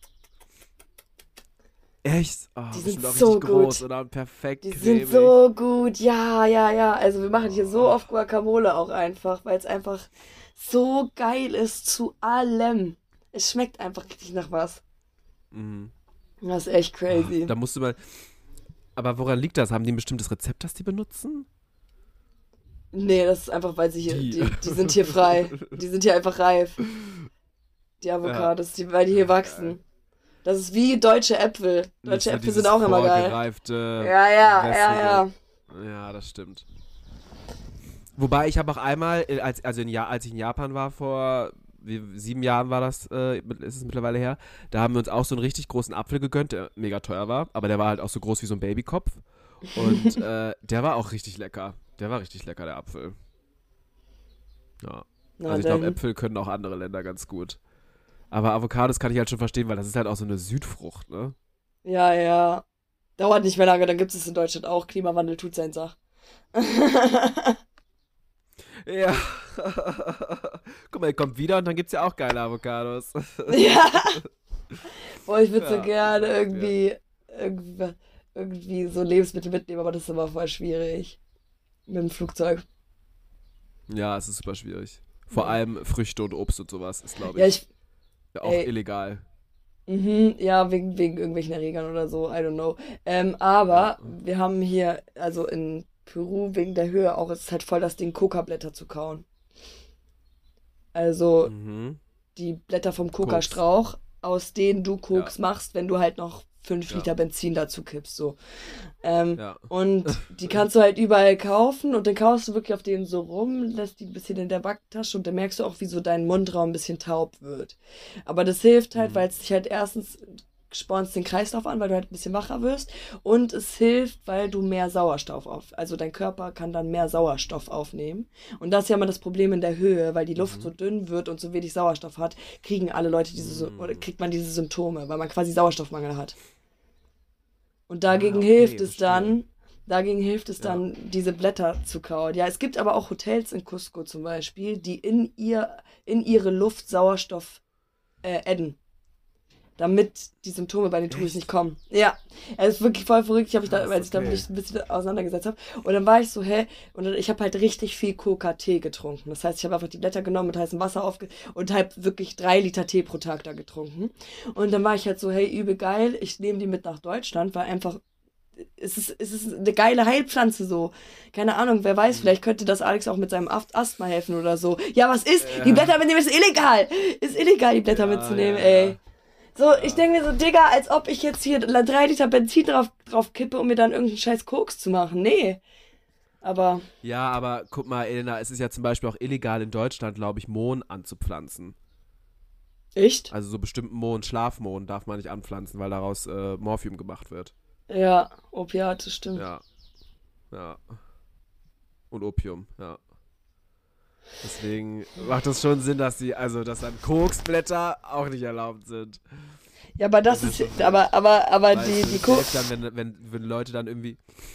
S1: Echt? Oh,
S3: Die
S1: bestimmt
S3: sind
S1: auch
S3: so
S1: richtig groß,
S3: gut.
S1: oder? Perfekt
S3: Die
S1: cremig.
S3: sind so gut. Ja, ja, ja. Also wir machen hier so oft Guacamole auch einfach, weil es einfach so geil ist zu allem. Es schmeckt einfach richtig nach was.
S1: Mhm.
S3: Das ist echt crazy.
S1: Da musst du mal. Aber woran liegt das? Haben die ein bestimmtes Rezept, das die benutzen?
S3: Nee, das ist einfach, weil sie hier,
S1: Die.
S3: die sind hier frei. Die sind hier einfach reif. Die Avocados, weil die hier wachsen. Das ist wie deutsche Äpfel.
S1: Nicht
S3: Deutsche
S1: so
S3: Äpfel
S1: dieses
S3: sind auch immer geil.
S1: vorgereifte,
S3: Ja, ja,
S1: wässrige.
S3: ja, ja.
S1: Ja, das stimmt. Wobei ich habe auch einmal, als ich in Japan war, vor 7 Jahren war das, ist es mittlerweile her, da haben wir uns auch so einen richtig großen Apfel gegönnt, der mega teuer war, aber der war halt auch so groß wie so ein Babykopf. Und der war auch richtig lecker. Der war richtig lecker, der Apfel. Ja.
S3: Na
S1: Also ich glaube,
S3: dann.
S1: Äpfel können auch andere Länder ganz gut. Aber Avocados kann ich halt schon verstehen, weil das ist halt auch so eine Südfrucht, ne?
S3: Ja, ja. Dauert nicht mehr lange, dann gibt es in Deutschland auch. Klimawandel tut sein Sach.
S1: Ja. Guck mal, er kommt wieder und dann gibt's ja auch geile Avocados.
S3: Ja. Boah, ich würde so
S1: Ja,
S3: gerne
S1: ich sag dir.
S3: irgendwie so Lebensmittel mitnehmen, aber das ist immer voll schwierig. Mit dem Flugzeug.
S1: Ja, es ist super schwierig. Vor allem Früchte und Obst und sowas ist, glaube
S3: Ja,
S1: ich, auch
S3: ey,
S1: illegal.
S3: ja, wegen irgendwelchen Erregern oder so, I don't know.
S1: Ja.
S3: Aber wir haben hier, also in Peru, wegen der Höhe auch, es ist halt voll das Ding, Kokablätter zu kauen. Also
S1: Mhm.
S3: die Blätter vom
S1: Koks.
S3: Kokastrauch, aus denen du
S1: Ja.
S3: Koks machst, wenn du halt noch 5
S1: Ja.
S3: Liter Benzin dazu kippst, so.
S1: Ja.
S3: Und die kannst du halt überall kaufen und dann kaufst du wirklich auf denen so rum, lässt die ein bisschen in der Backtasche und dann merkst du auch, wie so dein Mundraum ein bisschen taub wird. Aber das hilft halt, weil es dich halt erstens spornst den Kreislauf an, weil du halt ein bisschen wacher wirst und es hilft, weil du mehr Sauerstoff also dein Körper kann dann mehr Sauerstoff aufnehmen. Und das ist ja immer das Problem in der Höhe, weil die Luft so dünn wird und so wenig Sauerstoff hat, kriegen alle Leute oder kriegt man diese Symptome, weil man quasi Sauerstoffmangel hat. Und dagegen
S1: okay,
S3: hilft es
S1: verstehe. Ja.
S3: dann, diese Blätter zu kauen. Ja, es gibt aber auch Hotels in Cusco zum Beispiel, die in ihre Luft Sauerstoff adden, damit die Symptome bei den Touris nicht
S1: Echt?
S3: kommen. Ja, es ist wirklich voll verrückt.
S1: Krass,
S3: Weil ich da
S1: okay.
S3: mich ein bisschen auseinandergesetzt habe. Und dann war ich so, und dann, ich habe halt richtig viel Coca-Tee getrunken. Das heißt, ich habe einfach die Blätter genommen, mit heißem Wasser und halt wirklich 3 Liter Tee pro Tag da getrunken. Und dann war ich halt so, übel geil, ich nehme die mit nach Deutschland, weil einfach es ist eine geile Heilpflanze so. Keine Ahnung, wer weiß, vielleicht könnte das Alex auch mit seinem Asthma helfen oder so. Ja, was ist? Die Blätter mitnehmen ist illegal. Ist illegal, die Blätter mitzunehmen, ey. So, ich denke mir so, Digga, als ob ich jetzt hier 3 Liter Benzin drauf kippe, um mir dann irgendeinen scheiß Koks zu machen. Nee. Aber,
S1: Ja, aber guck mal, Elena, es ist ja zum Beispiel auch illegal in Deutschland, glaube ich, Mohn anzupflanzen.
S3: echt?
S1: Also so bestimmten Mohn, Schlafmohn darf man nicht anpflanzen, weil daraus Morphium gemacht wird.
S3: Ja, Opiate, stimmt.
S1: Ja, ja. Und Opium, ja. Deswegen macht das schon Sinn, dass dann Koksblätter auch nicht erlaubt sind.
S3: Ja, aber das
S1: Das ist
S3: ist,
S1: schon
S3: aber
S1: Weil
S3: die
S1: es wird
S3: Koks.
S1: safe dann, wenn Leute dann irgendwie.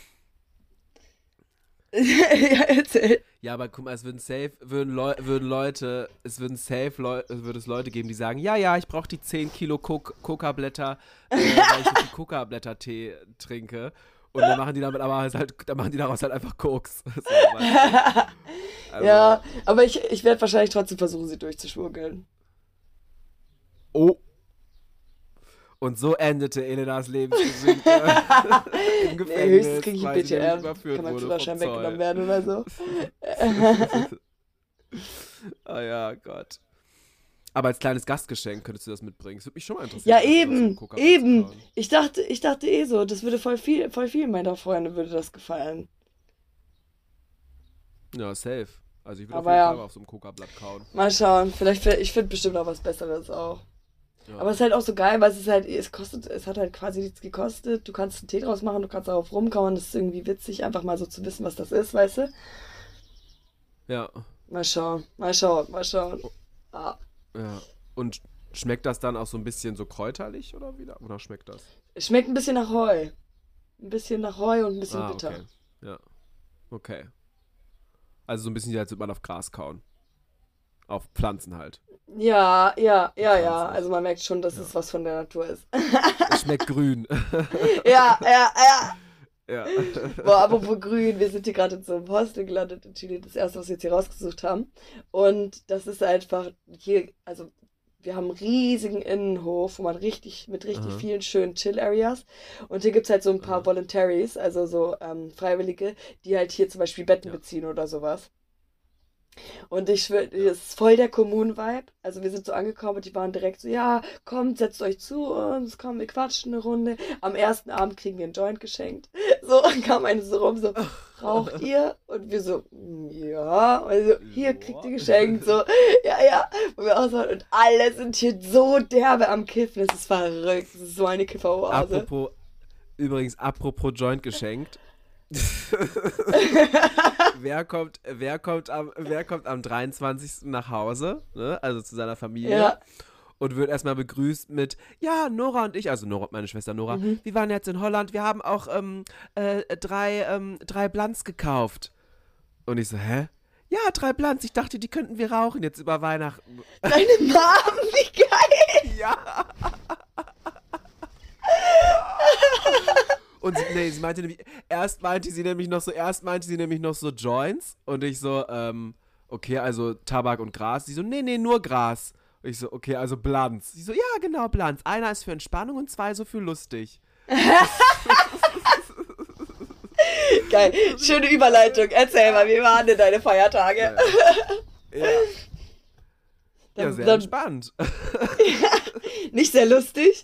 S3: Ja, erzähl.
S1: Ja, aber guck mal, es würden Leute geben, die sagen, ja, ja, ich brauche die 10 Kilo Coca-Blätter, weil ich so viel Coca-Blätter-Tee trinke. Und dann machen die daraus halt einfach Koks. So, weißt du? Also,
S3: Ja, aber ich werde wahrscheinlich trotzdem versuchen, sie durchzuschmuggeln.
S1: oh. Und so endete Elenas Lebensgeschichte im
S3: Nee,
S1: Gefängnis,
S3: höchstens kriege ich ein
S1: weil sie nämlich
S3: BTM.
S1: überführt
S3: Kann mein
S1: wurde
S3: Führerschein
S1: vom
S3: weggenommen
S1: Zoll.
S3: werden oder so.
S1: Ah ja, Gott. Aber als kleines Gastgeschenk könntest du das mitbringen. Das würde mich schon mal interessieren.
S3: Ja,
S1: einfach so einen
S3: eben,
S1: Coca-Cola zu
S3: eben.
S1: kauen.
S3: Ich dachte eh so, das würde voll viel meiner Freunde würde das gefallen.
S1: Ja, safe. Also ich würde auf
S3: Aber
S1: jeden
S3: ja.
S1: Fall mal auf so einem Coca-Blatt kauen.
S3: Mal schauen, ich finde bestimmt auch was Besseres auch.
S1: Ja.
S3: Aber es ist halt auch so geil, weil es hat halt quasi nichts gekostet. Du kannst einen Tee draus machen, du kannst darauf rumkauen. Das ist irgendwie witzig, einfach mal so zu wissen, was das ist, weißt du?
S1: Ja,
S3: Mal schauen. Ah.
S1: ja. Und schmeckt das dann auch so ein bisschen so kräuterlich oder wieder? Oder schmeckt das?
S3: Es schmeckt ein bisschen nach Heu. Ein bisschen nach Heu und ein bisschen bitter.
S1: okay. Ja. Okay. Also so ein bisschen, als würde man auf Gras kauen. Auf Pflanzen halt.
S3: Ja.
S1: Pflanzen.
S3: Also man merkt schon, dass
S1: Ja.
S3: es was von der Natur ist.
S1: Es schmeckt grün.
S3: Ja.
S1: Ja.
S3: Boah, apropos grün, wir sind hier gerade in so einem Hostel gelandet in Chile, das erste, was wir jetzt hier rausgesucht haben. Und das ist einfach hier, also wir haben einen riesigen Innenhof, wo man mit richtig
S1: Aha.
S3: vielen schönen Chill-Areas. Und hier gibt es halt so ein paar
S1: Aha.
S3: Voluntaries, also so Freiwillige, die halt hier zum Beispiel Betten
S1: Ja.
S3: beziehen oder sowas. Und ich schwöre, das ist voll der Kommunen-Vibe. Also wir sind so angekommen und die waren direkt so, ja, kommt, setzt euch zu uns, komm, wir quatschen eine Runde. Am ersten Abend kriegen wir einen Joint geschenkt. So, und kam eine so rum, so, raucht ihr? Und wir so, ja. Und so, hier, kriegt ihr geschenkt. So, ja. Und wir auch so, und alle sind hier so derbe am Kiffen. Es ist verrückt. Es ist so eine Kifferoase.
S1: Apropos Joint geschenkt. wer kommt am 23. nach Hause, ne? Also zu seiner Familie,
S3: Ja.
S1: und wird erstmal begrüßt mit, ja, Nora und ich, also Nora, meine Schwester Nora, wir waren jetzt in Holland, wir haben auch drei Blunts gekauft. Und ich so, hä? Ja, 3 Blunts, ich dachte, die könnten wir rauchen jetzt über Weihnachten.
S3: Deine Mom, wie geil.
S1: Ja. Und sie meinte nämlich, erst meinte sie nämlich noch so Joints, und ich so, okay, also Tabak und Gras. Sie so, nee, nur Gras. Und ich so, okay, also Blunts. Sie so, ja, genau, Blunts. Einer ist für Entspannung und 2 so für lustig.
S3: Geil. Schöne Überleitung. Erzähl mal, wie waren denn deine Feiertage?
S1: Ja, ja, sehr
S3: Dann
S1: entspannt.
S3: nicht sehr lustig.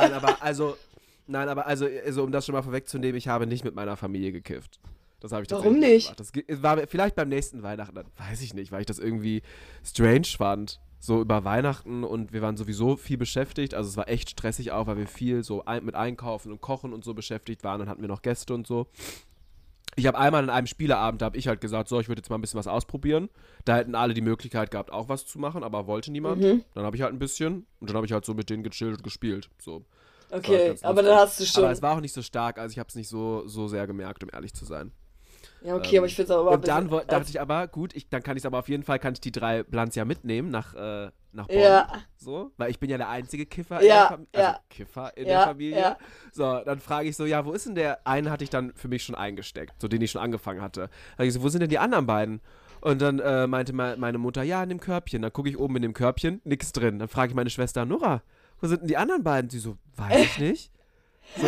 S1: Nein, aber also um das schon mal vorwegzunehmen, ich habe nicht mit meiner Familie gekifft. Das habe ich
S3: Warum
S1: tatsächlich
S3: nicht?
S1: gemacht. Das war vielleicht beim nächsten Weihnachten, weiß ich nicht, weil ich das irgendwie strange fand. So über Weihnachten, und wir waren sowieso viel beschäftigt. Also es war echt stressig auch, weil wir viel so mit Einkaufen und Kochen und so beschäftigt waren. Dann hatten wir noch Gäste und so. Ich habe einmal an einem Spieleabend, da habe ich halt gesagt, so, ich würde jetzt mal ein bisschen was ausprobieren. Da hätten alle die Möglichkeit gehabt, auch was zu machen, aber wollte niemand. Dann habe ich halt ein bisschen, und dann habe ich halt so mit denen gechillt und gespielt. So. Das war halt
S3: Okay,
S1: ganz
S3: aber
S1: lustig.
S3: dann hast du
S1: Aber es
S3: schon.
S1: war auch nicht so stark, also ich habe es nicht so sehr gemerkt, um ehrlich zu sein.
S3: Ja, okay, aber ich finde es auch immer ein
S1: Und dann
S3: bisschen.
S1: dachte ich aber, gut, dann kann ich es aber auf jeden Fall, kann ich die 3 Blunts ja mitnehmen nach Bonn.
S3: Ja,
S1: So, weil ich bin ja der einzige Kiffer
S3: Ja,
S1: in der Familie. Also
S3: ja.
S1: Kiffer in der
S3: ja,
S1: Familie.
S3: ja.
S1: So, dann frage ich so, ja, wo ist denn der? Einen hatte ich dann für mich schon eingesteckt, so den ich schon angefangen hatte. Dann sag ich so, wo sind denn die anderen beiden? Und dann meinte meine Mutter, ja, in dem Körbchen. Dann gucke ich oben in dem Körbchen, nix drin. Dann frage ich meine Schwester, Nora, wo sind denn die anderen beiden? Sie so, weiß ich nicht. So,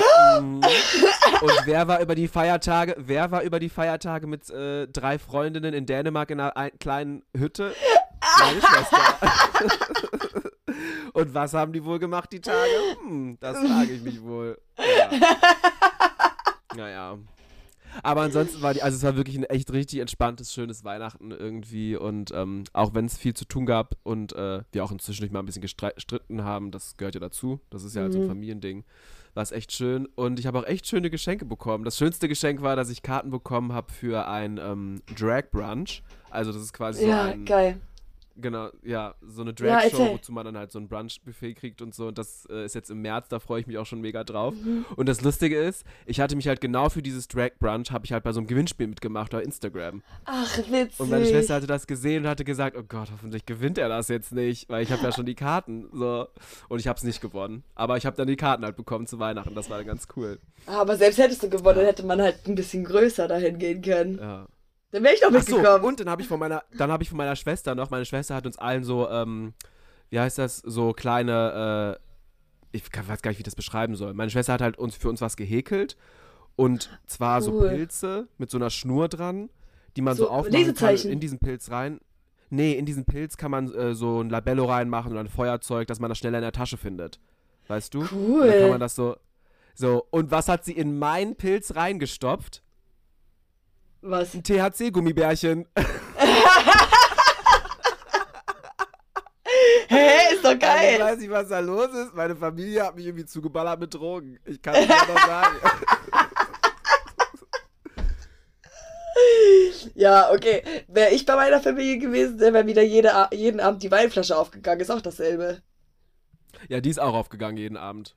S1: und wer war über die Feiertage mit 3 Freundinnen in Dänemark in einer kleinen Hütte? Meine Schwester. Und was haben die wohl gemacht, die Tage? Das frage ich mich wohl. Ja. Naja. Aber ansonsten es war wirklich ein echt richtig entspanntes, schönes Weihnachten irgendwie, und auch wenn es viel zu tun gab und wir auch inzwischen mal ein bisschen gestritten haben, das gehört ja dazu, das ist ja halt so ein Familiending, war es echt schön, und ich habe auch echt schöne Geschenke bekommen. Das schönste Geschenk war, dass ich Karten bekommen habe für ein Drag Brunch, also das ist quasi so
S3: Ja,
S1: ein,
S3: geil.
S1: genau, ja, so eine
S3: Ja,
S1: Drag-Show,
S3: erzähl.
S1: wozu man dann halt so ein Brunch-Buffet kriegt und so. Und das ist jetzt im März, da freue ich mich auch schon mega drauf. Und das Lustige ist, ich hatte mich halt genau für dieses Drag-Brunch, habe ich halt bei so einem Gewinnspiel mitgemacht auf Instagram.
S3: Ach,
S1: Und meine Schwester
S3: witzig.
S1: hatte das gesehen und hatte gesagt, oh Gott, hoffentlich gewinnt er das jetzt nicht, weil ich habe ja schon die Karten, so. Und ich habe es nicht gewonnen. Aber ich habe dann die Karten halt bekommen zu Weihnachten, das war dann ganz cool.
S3: Aber selbst hättest du gewonnen, dann hätte man halt ein bisschen größer dahin gehen können.
S1: Ja.
S3: Dann wäre ich doch
S1: Ach so,
S3: mitgekommen.
S1: und dann habe ich von meiner Schwester noch, meine Schwester hat uns allen so, wie heißt das, so kleine, weiß gar nicht, wie ich das beschreiben soll. Meine Schwester hat halt für uns was gehäkelt, und zwar so
S3: Cool.
S1: Pilze mit so einer Schnur dran, die man so
S3: So
S1: aufmachen kann,
S3: Lesezeichen.
S1: in diesen Pilz rein. Nee, in diesen Pilz kann man so ein Labello reinmachen oder ein Feuerzeug, dass man das schneller in der Tasche findet. Weißt du? Und dann kann man
S3: Cool.
S1: das so, und was hat sie in meinen Pilz reingestopft?
S3: Was?
S1: Ein THC-Gummibärchen.
S3: Hä, ist doch
S1: Also ich
S3: geil.
S1: weiß nicht, was da los ist. Meine Familie hat mich irgendwie zugeballert mit Drogen. Ich kann es nicht anders sagen.
S3: Ja, okay. Wäre ich bei meiner Familie gewesen, dann wäre wieder jeden Abend die Weinflasche aufgegangen. Ist auch dasselbe.
S1: Ja, die ist auch aufgegangen jeden Abend.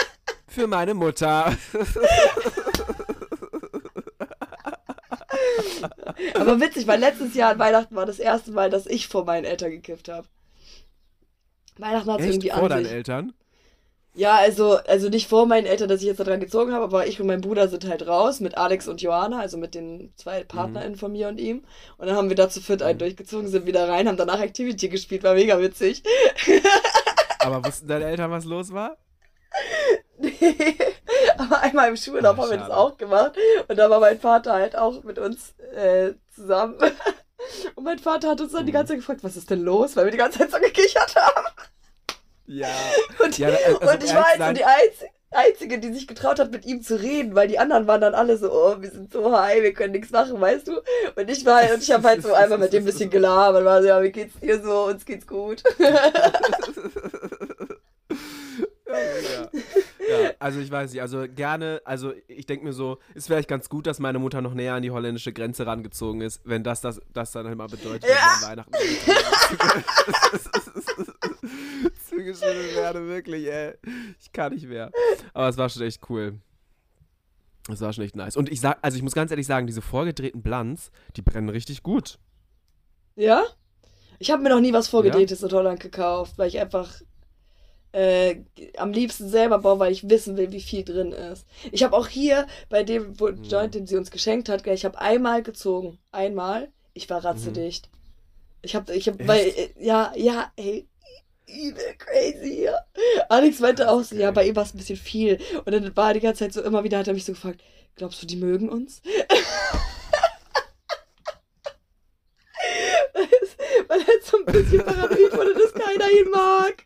S1: Für meine Mutter.
S3: Aber witzig, weil letztes Jahr an Weihnachten war das erste Mal, dass ich vor meinen Eltern gekifft habe. Weihnachten hat es
S1: Echt?
S3: irgendwie
S1: Vor
S3: an
S1: deinen
S3: sich.
S1: Eltern?
S3: Ja, also nicht vor meinen Eltern, dass ich jetzt daran gezogen habe, aber ich und mein Bruder sind halt raus mit Alex und Johanna, also mit den 2 PartnerInnen von mir und ihm. Und dann haben wir da zu viert einen durchgezogen, sind wieder rein, haben danach Activity gespielt, war mega witzig.
S1: Aber wussten deine Eltern, was los war?
S3: Nee, aber einmal im Schulurlaub
S1: Ah,
S3: haben wir das
S1: schade.
S3: auch gemacht. Und da war mein Vater halt auch mit uns zusammen. Und mein Vater hat uns dann die ganze Zeit gefragt, was ist denn los? Weil wir die ganze Zeit so gekichert haben.
S1: Ja.
S3: Und,
S1: Ja, also
S3: und ich
S1: ehrlich
S3: war halt so
S1: sein-
S3: die Einzige, die sich getraut hat, mit ihm zu reden, weil die anderen waren dann alle so, oh, wir sind so high, wir können nichts machen, weißt du? Und ich habe halt so einmal mit dem ein bisschen gelabert, war so, ja, wie geht's dir so? Uns geht's gut.
S1: Ja, also ich weiß nicht, also gerne, also ich denke mir so, ist vielleicht ganz gut, dass meine Mutter noch näher an die holländische Grenze rangezogen ist, wenn das dann halt mal bedeutet, dass ich an Weihnachten zugeschüttet werde, wirklich, ey. Ich kann nicht mehr. Aber es war schon echt cool. Es war schon echt nice. Und ich muss ganz ehrlich sagen, diese vorgedrehten Blunts, die brennen richtig gut.
S3: Ja? Ich habe mir noch nie was Vorgedrehtes in Holland gekauft, weil ich einfach am liebsten selber baue, weil ich wissen will, wie viel drin ist. Ich habe auch hier bei dem Joint, den sie uns geschenkt hat, ich habe einmal gezogen. Einmal. Ich war ratzedicht. Ich hab, weil, ey, übel crazy hier. Alex meinte auch so, ja, bei ihm war es ein bisschen viel. Und dann war er die ganze Zeit so, immer wieder hat er mich so gefragt, glaubst du, die mögen uns? Weil er so ein bisschen paranoid wurde, dass keiner ihn mag.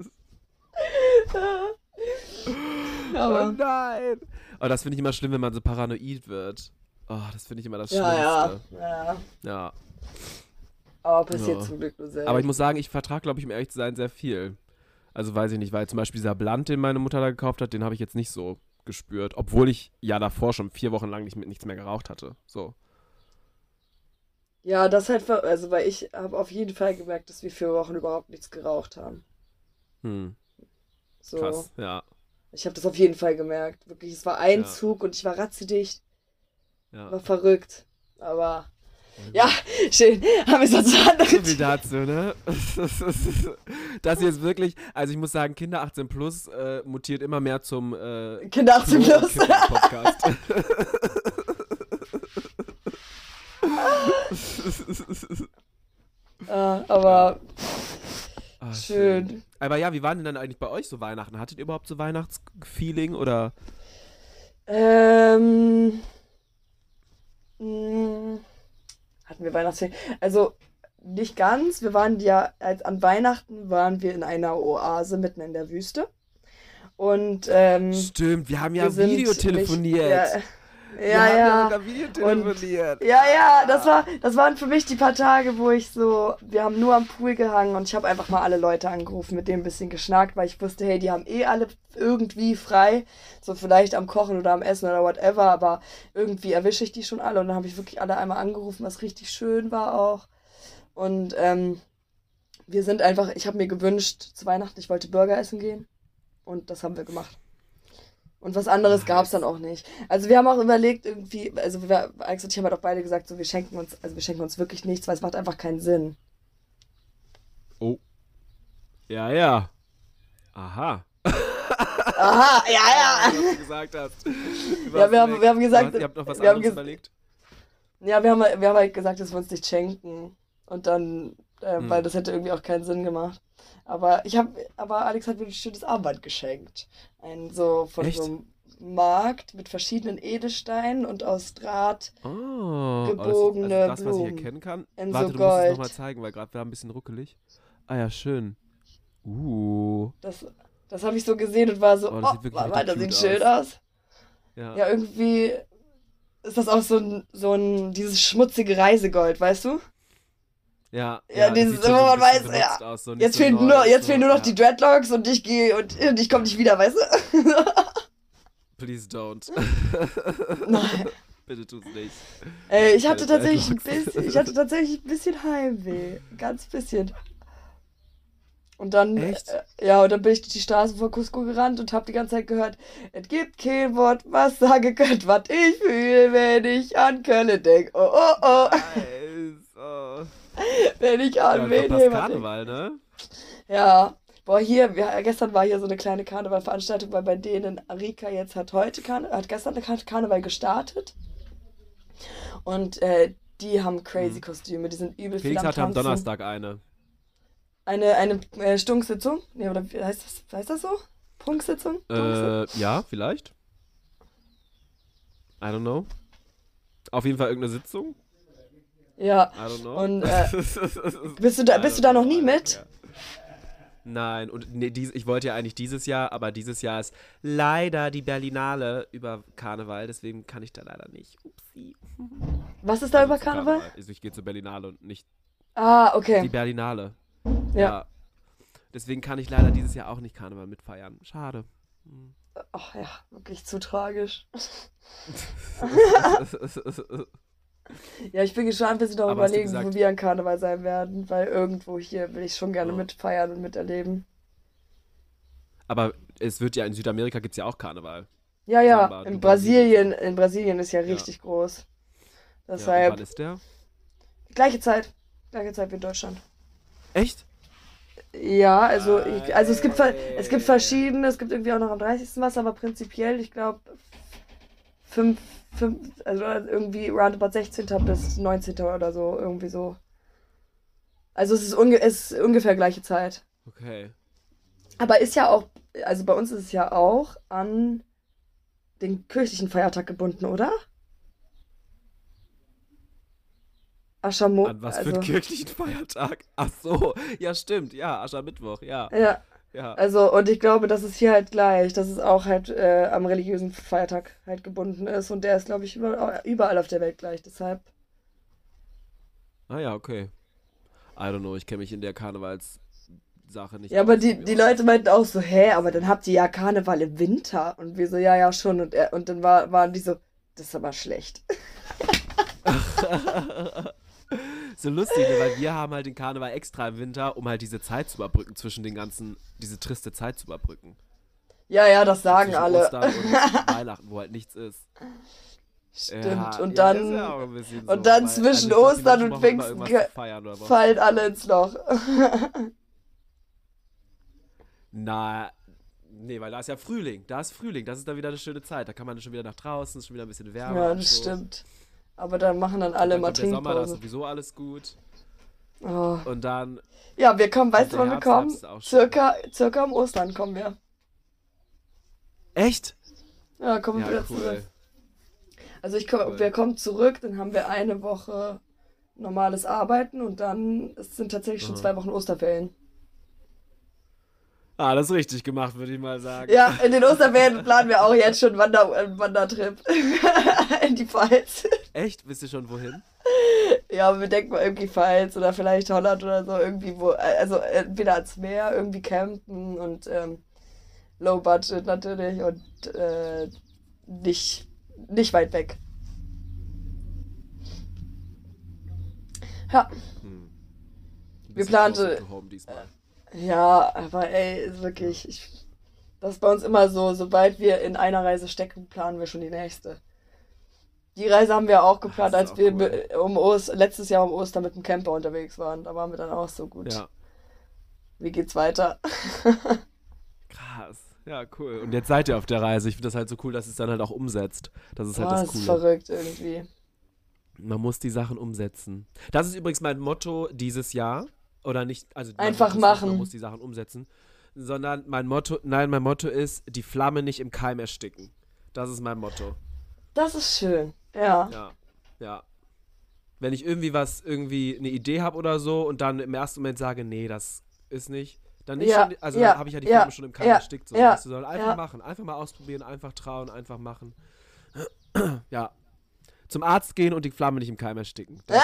S1: Oh
S3: Aber,
S1: nein! Oh, das finde ich immer schlimm, wenn man so paranoid wird. Oh, das finde ich immer das
S3: ja.
S1: Schlimmste. Ja.
S3: Aber passiert
S1: Ja.
S3: zum Glück nur selten.
S1: Aber ich muss sagen, ich vertrage, glaube ich, um ehrlich zu sein, sehr viel. Also weiß ich nicht, weil zum Beispiel dieser Blunt, den meine Mutter da gekauft hat, den habe ich jetzt nicht so gespürt. Obwohl ich ja davor schon 4 Wochen lang nichts mehr geraucht hatte. So.
S3: Ja, das halt, also weil ich habe auf jeden Fall gemerkt, dass wir 4 Wochen überhaupt nichts geraucht haben. So.
S1: Krass, ja.
S3: Ich habe das auf jeden Fall gemerkt. Wirklich, es war ein
S1: Ja.
S3: Zug und ich war ratzedicht.
S1: Ja.
S3: War verrückt. Aber ja, schön. Haben wir sonst noch andere
S1: So viel dazu, ne? Das hier ist wirklich, also ich muss sagen, Kinder 18 plus mutiert immer mehr zum
S3: Kinder 18
S1: Klo- und
S3: plus.
S1: Kippen-Podcast.
S3: Aber
S1: Ah,
S3: schön.
S1: Aber ja, wie waren denn dann eigentlich bei euch so Weihnachten? Hattet ihr überhaupt so Weihnachtsfeeling oder?
S3: Hatten wir Weihnachtsferien? Also nicht ganz. Wir waren ja, an Weihnachten waren wir in einer Oase mitten in der Wüste. Und
S1: Stimmt, wir haben ja
S3: wir sind
S1: Videotelefoniert.
S3: Ja, ja.
S1: sogar Videotelefoniert.
S3: Ja, das waren für mich die paar Tage, wo wir haben nur am Pool gehangen und ich habe einfach mal alle Leute angerufen, mit denen ein bisschen geschnackt, weil ich wusste, hey, die haben eh alle irgendwie frei, so vielleicht am Kochen oder am Essen oder whatever, aber irgendwie erwische ich die schon alle und dann habe ich wirklich alle einmal angerufen, was richtig schön war auch. Und wir sind einfach, ich habe mir gewünscht, zu Weihnachten, ich wollte Burger essen gehen und das haben wir gemacht. Und was anderes gab es dann auch nicht. Also wir haben auch überlegt, irgendwie, also Alex und ich haben halt auch beide gesagt, so wir schenken uns wirklich nichts, weil es macht einfach keinen Sinn.
S1: Oh. Ja. Aha.
S3: Aha, ja.
S1: Was du gesagt hast.
S3: Ja, wir haben gesagt,
S1: Ihr habt noch was
S3: wir haben
S1: anderes überlegt?
S3: Ja, wir haben halt gesagt, dass wir uns nicht schenken. Und dann, weil das hätte irgendwie auch keinen Sinn gemacht. Aber Alex hat mir ein schönes Armband geschenkt. Von
S1: Echt?
S3: so einem Markt mit verschiedenen Edelsteinen und aus Draht. gebogene
S1: das, was ich
S3: Blumen.
S1: erkennen kann.
S3: In
S1: Warte,
S3: so
S1: du musst es
S3: Gold.
S1: nochmal zeigen, weil gerade war ein bisschen ruckelig. Ah ja, schön.
S3: Das habe ich so gesehen und war so,
S1: Oh, das sieht wirklich
S3: warte mal, das
S1: richtig
S3: sieht
S1: cute
S3: schön aus.
S1: Ja.
S3: Ja, irgendwie ist das auch so ein dieses schmutzige Reisegold, weißt du?
S1: Ja,
S3: Ja,
S1: das
S3: dieses,
S1: sieht schon
S3: wo
S1: so ein
S3: man
S1: bisschen
S3: weiß, ja,
S1: benutzt aus, so nicht
S3: Jetzt
S1: so
S3: fehlen
S1: neu,
S3: nur noch
S1: ja.
S3: die Dreadlocks und ich komme nicht wieder, weißt du?
S1: Please don't.
S3: Nein.
S1: Bitte tut's nicht.
S3: Ich hatte
S1: Keine
S3: tatsächlich ein bisschen Heimweh. Ganz bisschen. Und dann,
S1: Echt?
S3: ja, und dann bin ich durch die Straße vor Cusco gerannt und habe die ganze Zeit gehört, es gibt kein Wort, was sagen könnt, was ich fühle, wenn ich an Köln denk. Oh, oh, oh.
S1: Nice. Oh.
S3: Wenn ich
S1: Ja,
S3: an
S1: und
S3: wen
S1: verpasst
S3: denk.
S1: Karneval, ne?
S3: Ja. Boah, gestern war hier so eine kleine Karnevalveranstaltung, weil bei denen Arika jetzt hat gestern Karneval gestartet. Und die haben crazy Kostüme, die sind übel viel
S1: Felix
S3: am
S1: hatte am
S3: Tanzen.
S1: Donnerstag eine.
S3: Eine Stunksitzung? Nee, oder heißt das so? Prunksitzung?
S1: Ja, vielleicht. I don't know. Auf jeden Fall irgendeine Sitzung.
S3: Ja.
S1: I don't know.
S3: Und bist du da noch nie mit?
S1: Ja. Nein, und nee, ich wollte ja eigentlich dieses Jahr, aber dieses Jahr ist leider die Berlinale über Karneval, deswegen kann ich da leider nicht. Upsi.
S3: Was ist da
S1: Also
S3: über
S1: zu
S3: Karneval?
S1: Also ich gehe zur Berlinale und nicht
S3: Ah,
S1: die
S3: okay.
S1: Berlinale.
S3: Ja.
S1: Deswegen kann ich leider dieses Jahr auch nicht Karneval mitfeiern. Schade.
S3: Ach ja, wirklich zu tragisch. Ja, ich bin gespannt, bis sie noch
S1: Aber hast du
S3: überlegen, wo
S1: gesagt-
S3: wir an Karneval sein werden, weil irgendwo hier will ich schon gerne
S1: Ja.
S3: mitfeiern und miterleben.
S1: Aber es wird ja in Südamerika gibt es ja auch Karneval.
S3: Ja, ja,
S1: Samba,
S3: in
S1: du Brasilien.
S3: Brasilien ist ja richtig groß.
S1: Ja, und
S3: Deshalb,
S1: wann ist der?
S3: gleiche Zeit wie in Deutschland.
S1: Echt?
S3: Ja, also es gibt verschiedene, es gibt irgendwie auch noch am 30. was, aber prinzipiell, ich glaube, also irgendwie roundabout 16. bis 19. oder so, irgendwie so. Also es ist ungefähr gleiche Zeit.
S1: Okay.
S3: Aber ist ja auch, also bei uns ist es ja auch an den kirchlichen Feiertag gebunden, oder? Aschermo,
S1: An was für einen kirchlichen Feiertag? Ach so, ja stimmt, ja, Aschermittwoch, ja.
S3: ja,
S1: Ja.
S3: also und ich glaube, das ist hier halt gleich, dass es auch halt am religiösen Feiertag halt gebunden ist und der ist, glaube ich, überall auf der Welt gleich, deshalb.
S1: Ah ja, okay. I don't know, ich kenne mich in der Karnevalssache nicht
S3: Ja, aber
S1: aus,
S3: die
S1: irgendwie
S3: Leute meinten auch so, aber dann habt ihr ja Karneval im Winter. Und wir so, ja, ja, schon. Und dann waren die so, das ist aber schlecht.
S1: So lustig, ne? Weil wir haben halt den Karneval extra im Winter, um halt diese Zeit zu überbrücken, zwischen den ganzen, diese triste Zeit zu überbrücken.
S3: Ja, ja, das sagen
S1: Zwischen
S3: alle.
S1: Ostern und Weihnachten, wo halt nichts ist.
S3: Stimmt.
S1: Ja,
S3: Und
S1: ja,
S3: dann,
S1: ist ja auch ein bisschen
S3: und
S1: so,
S3: dann
S1: weil-
S3: zwischen
S1: ich glaub, die
S3: Ostern
S1: Menschen
S3: und
S1: brauchen immer
S3: Pfingsten
S1: irgendwas zu feiern oder was.
S3: fallen alle ins Loch.
S1: Na, nee, weil da ist ja Frühling. Da ist Frühling, das ist dann wieder eine schöne Zeit. Da kann man schon wieder nach draußen, ist schon wieder ein bisschen wärmer.
S3: Ja,
S1: und
S3: das
S1: so.
S3: stimmt. Aber dann machen dann alle
S1: Dann
S3: mal
S1: kommt der Sommer, da ist
S3: Trinkpause.
S1: sowieso alles gut.
S3: Oh.
S1: Und dann,
S3: Ja, wir kommen, weißt du,
S1: der
S3: wann wir
S1: Herbst,
S3: kommen?
S1: Herbst ist auch schön.
S3: Circa um Ostern kommen wir.
S1: echt?
S3: Ja, kommen wir
S1: Ja,
S3: wieder zurück.
S1: cool.
S3: Also
S1: Cool.
S3: wir kommen zurück, dann haben wir eine Woche normales Arbeiten und dann sind tatsächlich schon
S1: Aha.
S3: 2 Wochen Osterferien.
S1: Ah, das ist richtig gemacht, würde ich mal sagen.
S3: Ja, in den Osterferien planen wir auch jetzt schon einen Wandertrip in die Pfalz.
S1: Echt? Wisst ihr schon wohin?
S3: Ja, wir denken mal irgendwie Pfalz oder vielleicht Holland oder so, irgendwie wo, also entweder ans Meer, irgendwie campen und Low Budget natürlich und nicht weit weg. Ja,
S1: Hm. Ein
S3: Wir
S1: bisschen
S3: plante-
S1: closer to home diesmal.
S3: ja, aber ey, ist wirklich, das ist bei uns immer so, sobald wir in einer Reise stecken, planen wir schon die nächste. Die Reise haben wir auch geplant,
S1: das ist
S3: als
S1: auch
S3: wir
S1: cool.
S3: letztes Jahr um Ostern mit dem Camper unterwegs waren. Da waren wir dann auch so gut.
S1: Ja,
S3: Wie geht's weiter?
S1: krass. Ja, cool. Und jetzt seid ihr auf der Reise. Ich finde das halt so cool, dass es dann halt auch umsetzt. Das ist halt
S3: Boah,
S1: das
S3: das ist
S1: Coole.
S3: verrückt irgendwie.
S1: Man muss die Sachen umsetzen. Das ist übrigens mein Motto dieses Jahr. Oder nicht, also mein
S3: Einfach
S1: Motto ist nicht,
S3: machen.
S1: man muss die Sachen umsetzen. Sondern mein Motto ist, die Flamme nicht im Keim ersticken. Das ist mein Motto.
S3: Das ist schön. Ja.
S1: Ja, ja. Wenn ich irgendwie eine Idee habe oder so und dann im ersten Moment sage, nee, das ist nicht, dann nicht
S3: Ja,
S1: schon, also
S3: ja,
S1: dann habe ich ja die
S3: ja,
S1: Flamme schon im Keim
S3: ja,
S1: erstickt. So,
S3: ja,
S1: weißt du, sondern einfach
S3: ja.
S1: machen, einfach mal ausprobieren, einfach trauen, einfach machen. Ja. Zum Arzt gehen und die Flamme nicht im Keim ersticken. Das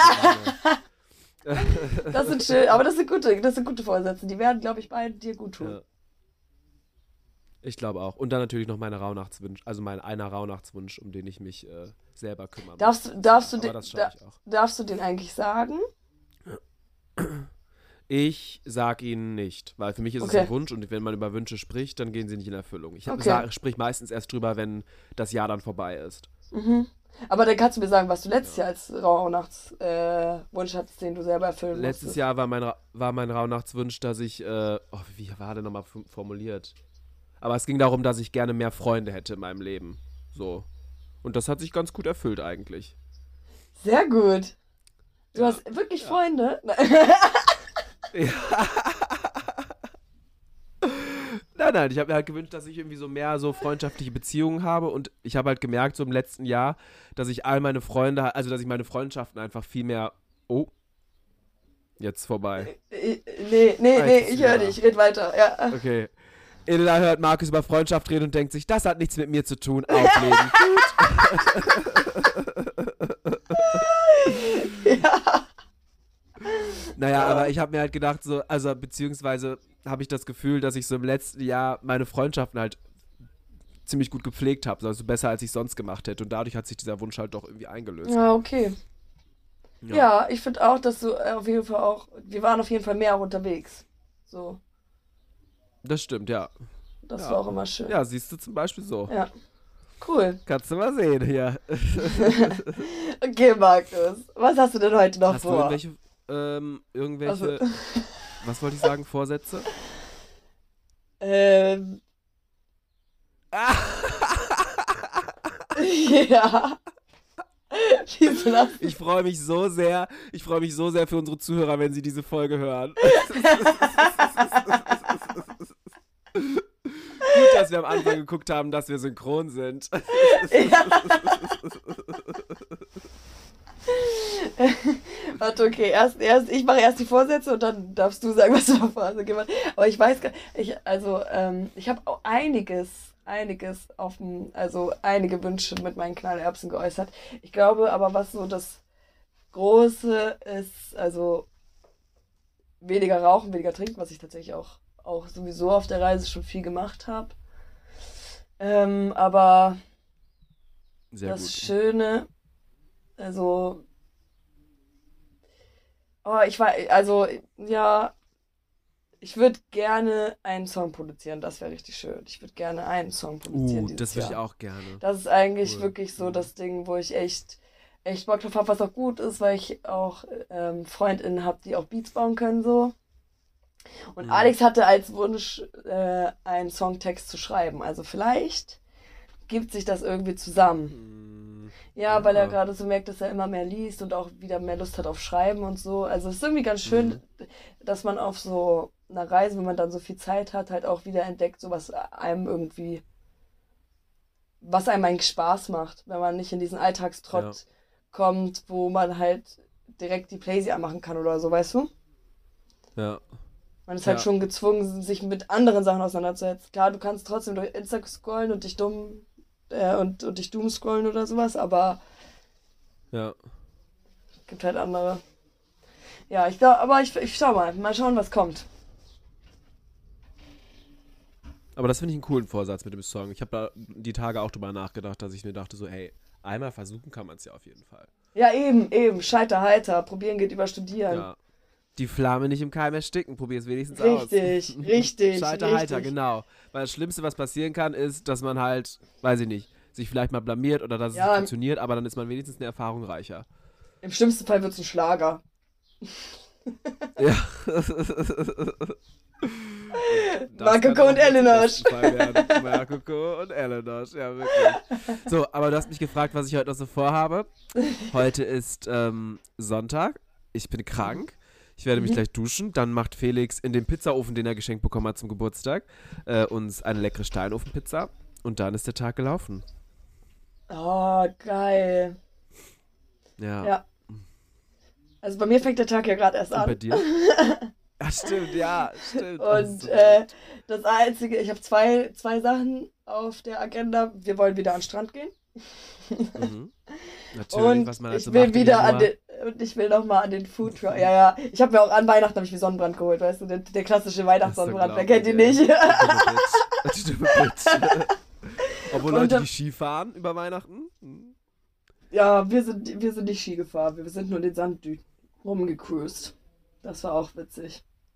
S1: ist
S3: Das sind schön, aber das sind gute Vorsätze. Die werden, glaube ich, beide dir gut tun.
S1: ja. Ich glaube auch. Und dann natürlich noch meine Rauhnachtswunsch, also mein einer Rauhnachtswunsch, um den ich mich selber kümmern muss.
S3: Darfst du
S1: Aber
S3: den,
S1: das schaffe ich auch.
S3: darfst du den eigentlich sagen?
S1: Ich sag ihnen nicht, weil für mich ist es
S3: Okay.
S1: ein Wunsch und wenn man über Wünsche spricht, dann gehen sie nicht in Erfüllung. Ich
S3: Okay.
S1: sprich meistens erst drüber, wenn das Jahr dann vorbei ist.
S3: Mhm. Aber dann kannst du mir sagen, was du letztes Jahr als Rauhnachtswunsch hattest, den du selber erfüllen
S1: Letztes
S3: musstest.
S1: Jahr war mein Rauhnachtswunsch, dass ich, wie war der nochmal formuliert? Aber es ging darum, dass ich gerne mehr Freunde hätte in meinem Leben. So. Und das hat sich ganz gut erfüllt eigentlich.
S3: Sehr gut. Du
S1: Ja.
S3: hast wirklich
S1: Ja.
S3: Freunde?
S1: Nein, ich habe mir halt gewünscht, dass ich irgendwie so mehr so freundschaftliche Beziehungen habe und ich habe halt gemerkt, so im letzten Jahr, dass ich all meine Freunde, also dass ich meine Freundschaften einfach viel mehr, oh, jetzt vorbei.
S3: Nee,
S1: Jetzt ist
S3: ich höre
S1: wieder
S3: dich, red weiter. Ja.
S1: Okay. Elena hört Markus über Freundschaft reden und denkt sich, das hat nichts mit mir zu tun, auflegen.
S3: Ja.
S1: Naja, aber ich habe mir halt gedacht, so, also beziehungsweise habe ich das Gefühl, dass ich so im letzten Jahr meine Freundschaften halt ziemlich gut gepflegt habe, also besser als ich sonst gemacht hätte und dadurch hat sich dieser Wunsch halt doch irgendwie eingelöst.
S3: Ja, okay.
S1: Ja.
S3: Ja, ich finde auch, dass du auf jeden Fall auch, wir waren auf jeden Fall mehr auch unterwegs. So,
S1: Das stimmt, ja.
S3: das
S1: Ja.
S3: war auch immer schön.
S1: Ja, siehst du zum Beispiel so.
S3: Ja. Cool.
S1: Kannst du mal sehen hier.
S3: Okay, Markus, was hast du denn heute noch
S1: Hast du
S3: vor?
S1: irgendwelche,
S3: Also,
S1: was wollte ich sagen, Vorsätze?
S3: ähm, ja. Wieso das?
S1: Ich freue mich so sehr für unsere Zuhörer, wenn sie diese Folge hören. Gut, dass wir am Anfang geguckt haben, dass wir synchron sind.
S3: Ja. Warte, okay, ich mache erst die Vorsätze und dann darfst du sagen, was du noch vorhast. Okay, warte. Aber ich weiß gar ich habe auch einiges also einige Wünsche mit meinen Knallerbsen geäußert. Ich glaube aber, was so das Große ist, also weniger rauchen, weniger trinken, was ich tatsächlich auch sowieso auf der Reise schon viel gemacht habe. Aber
S1: Sehr
S3: das
S1: gut.
S3: Schöne, also, ja, ich würde gerne einen Song produzieren, das wäre richtig schön. Ich würde gerne einen Song produzieren
S1: Das
S3: dieses
S1: würde ich
S3: Jahr.
S1: auch gerne.
S3: Das ist eigentlich
S1: Cool.
S3: wirklich so das Ding, wo ich echt Bock drauf habe, was auch gut ist, weil ich auch FreundInnen habe, die auch Beats bauen können, so. Und
S1: Mhm.
S3: Alex hatte als Wunsch, einen Songtext zu schreiben. Also vielleicht gibt sich das irgendwie zusammen.
S1: Mm,
S3: Ja, weil er
S1: Ja.
S3: gerade so merkt, dass er immer mehr liest und auch wieder mehr Lust hat auf Schreiben und so. Also es ist irgendwie ganz schön, dass man auf so einer Reise, wenn man dann so viel Zeit hat, halt auch wieder entdeckt, so was einem eigentlich Spaß macht, wenn man nicht in diesen Alltagstrott kommt, wo man halt direkt die Playsee anmachen kann oder so, weißt du?
S1: Ja.
S3: Man ist halt
S1: Ja.
S3: schon gezwungen, sich mit anderen Sachen auseinanderzusetzen. Klar, du kannst trotzdem durch Insta scrollen und dich dumm scrollen oder sowas, aber
S1: Ja.
S3: es gibt halt andere. Ja, ich glaube, aber ich schau mal schauen, was kommt.
S1: Aber das finde ich einen coolen Vorsatz mit dem Song. Ich habe da die Tage auch drüber nachgedacht, dass ich mir dachte so, hey, einmal versuchen kann man es ja auf jeden Fall.
S3: Ja, eben, scheiter heiter, probieren geht über studieren.
S1: Ja. Die Flamme nicht im Keim ersticken, probier es wenigstens
S3: Richtig,
S1: aus.
S3: richtig,
S1: Scheiterheiter,
S3: richtig.
S1: genau. Weil das Schlimmste, was passieren kann, ist, dass man halt, weiß ich nicht, sich vielleicht mal blamiert oder dass es
S3: Ja.
S1: nicht funktioniert, aber dann ist man wenigstens eine Erfahrung reicher.
S3: Im schlimmsten Fall wird es ein Schlager.
S1: Ja.
S3: Makoko und Eleanors.
S1: Makoko und Eleanors, ja wirklich. So, aber du hast mich gefragt, was ich heute noch so vorhabe. Heute ist Sonntag. Ich bin krank. Ich werde mich gleich duschen. Dann macht Felix in dem Pizzaofen, den er geschenkt bekommen hat zum Geburtstag, uns eine leckere Steinofenpizza. Und dann ist der Tag gelaufen.
S3: Oh, geil.
S1: Ja.
S3: Ja. Also bei mir fängt der Tag ja gerade erst
S1: Und bei
S3: an.
S1: dir? Ach, stimmt, ja, stimmt.
S3: Und
S1: so
S3: das Einzige, ich habe zwei Sachen auf der Agenda. Wir wollen wieder an den Strand gehen.
S1: Mhm. Natürlich,
S3: Und
S1: was man halt
S3: ich
S1: so
S3: will
S1: macht im
S3: wieder
S1: Januar.
S3: und ich will nochmal an den Foodtruck. Ja. Ich habe mir auch an Weihnachten hab ich mir Sonnenbrand geholt, weißt du, der klassische Weihnachtssonnenbrand. Wer kennt ihn nicht?
S1: Die dumme Bitch. Obwohl
S3: Und
S1: Leute,
S3: dann-
S1: die Ski fahren über Weihnachten.
S3: Ja, wir sind nicht Ski gefahren. Wir sind nur den Sanddünen rumgecruised. Das war auch witzig.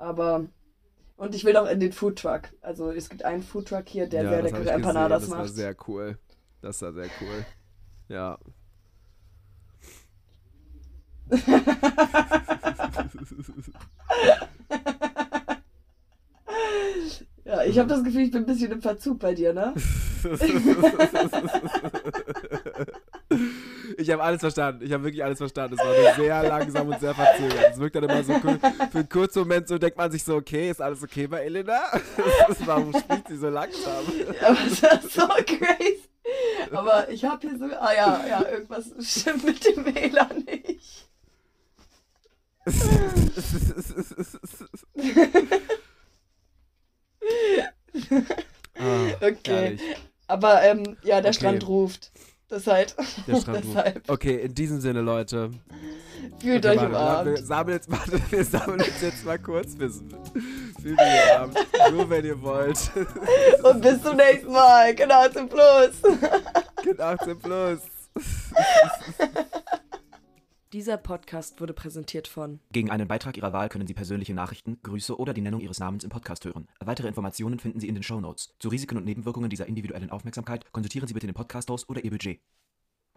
S3: Aber, und ich will auch in den Foodtruck. Also es gibt einen Foodtruck hier, der sehr
S1: das hab
S3: leckere
S1: ich gesehen,
S3: Empanadas
S1: das
S3: macht.
S1: war sehr cool. Das war sehr cool. Ja.
S3: Ja, ich habe das Gefühl, ich bin ein bisschen im Verzug bei dir, ne?
S1: Ich habe alles verstanden. Ich habe wirklich alles verstanden. Es war nur sehr langsam und sehr verzögert. Es wirkt dann immer so für einen kurzen Moment so, denkt man sich so, okay, ist alles okay bei Elena? Warum spricht sie so langsam?
S3: Ja, aber das ist so crazy. Aber ich habe hier so, ja, irgendwas stimmt mit dem WLAN nicht. Okay.
S1: Herrlich.
S3: Aber ja, der
S1: Okay.
S3: Strand ruft. Das halt.
S1: Der Strand ruft.
S3: Deshalb.
S1: Okay, in diesem Sinne, Leute.
S3: Fühlt
S1: Okay,
S3: euch
S1: warte,
S3: umarmt.
S1: wir sammeln uns jetzt mal kurz. Fühlt euch umarmt. Nur wenn ihr wollt.
S3: Und bis zum nächsten Mal. Genau, zum Plus.
S1: Kind 18 plus.
S2: Dieser Podcast wurde präsentiert von
S4: Gegen einen Beitrag Ihrer Wahl können Sie persönliche Nachrichten, Grüße oder die Nennung Ihres Namens im Podcast hören. Weitere Informationen finden Sie in den Shownotes. Zu Risiken und Nebenwirkungen dieser individuellen Aufmerksamkeit konsultieren Sie bitte den Podcast-Host oder Ihr Budget.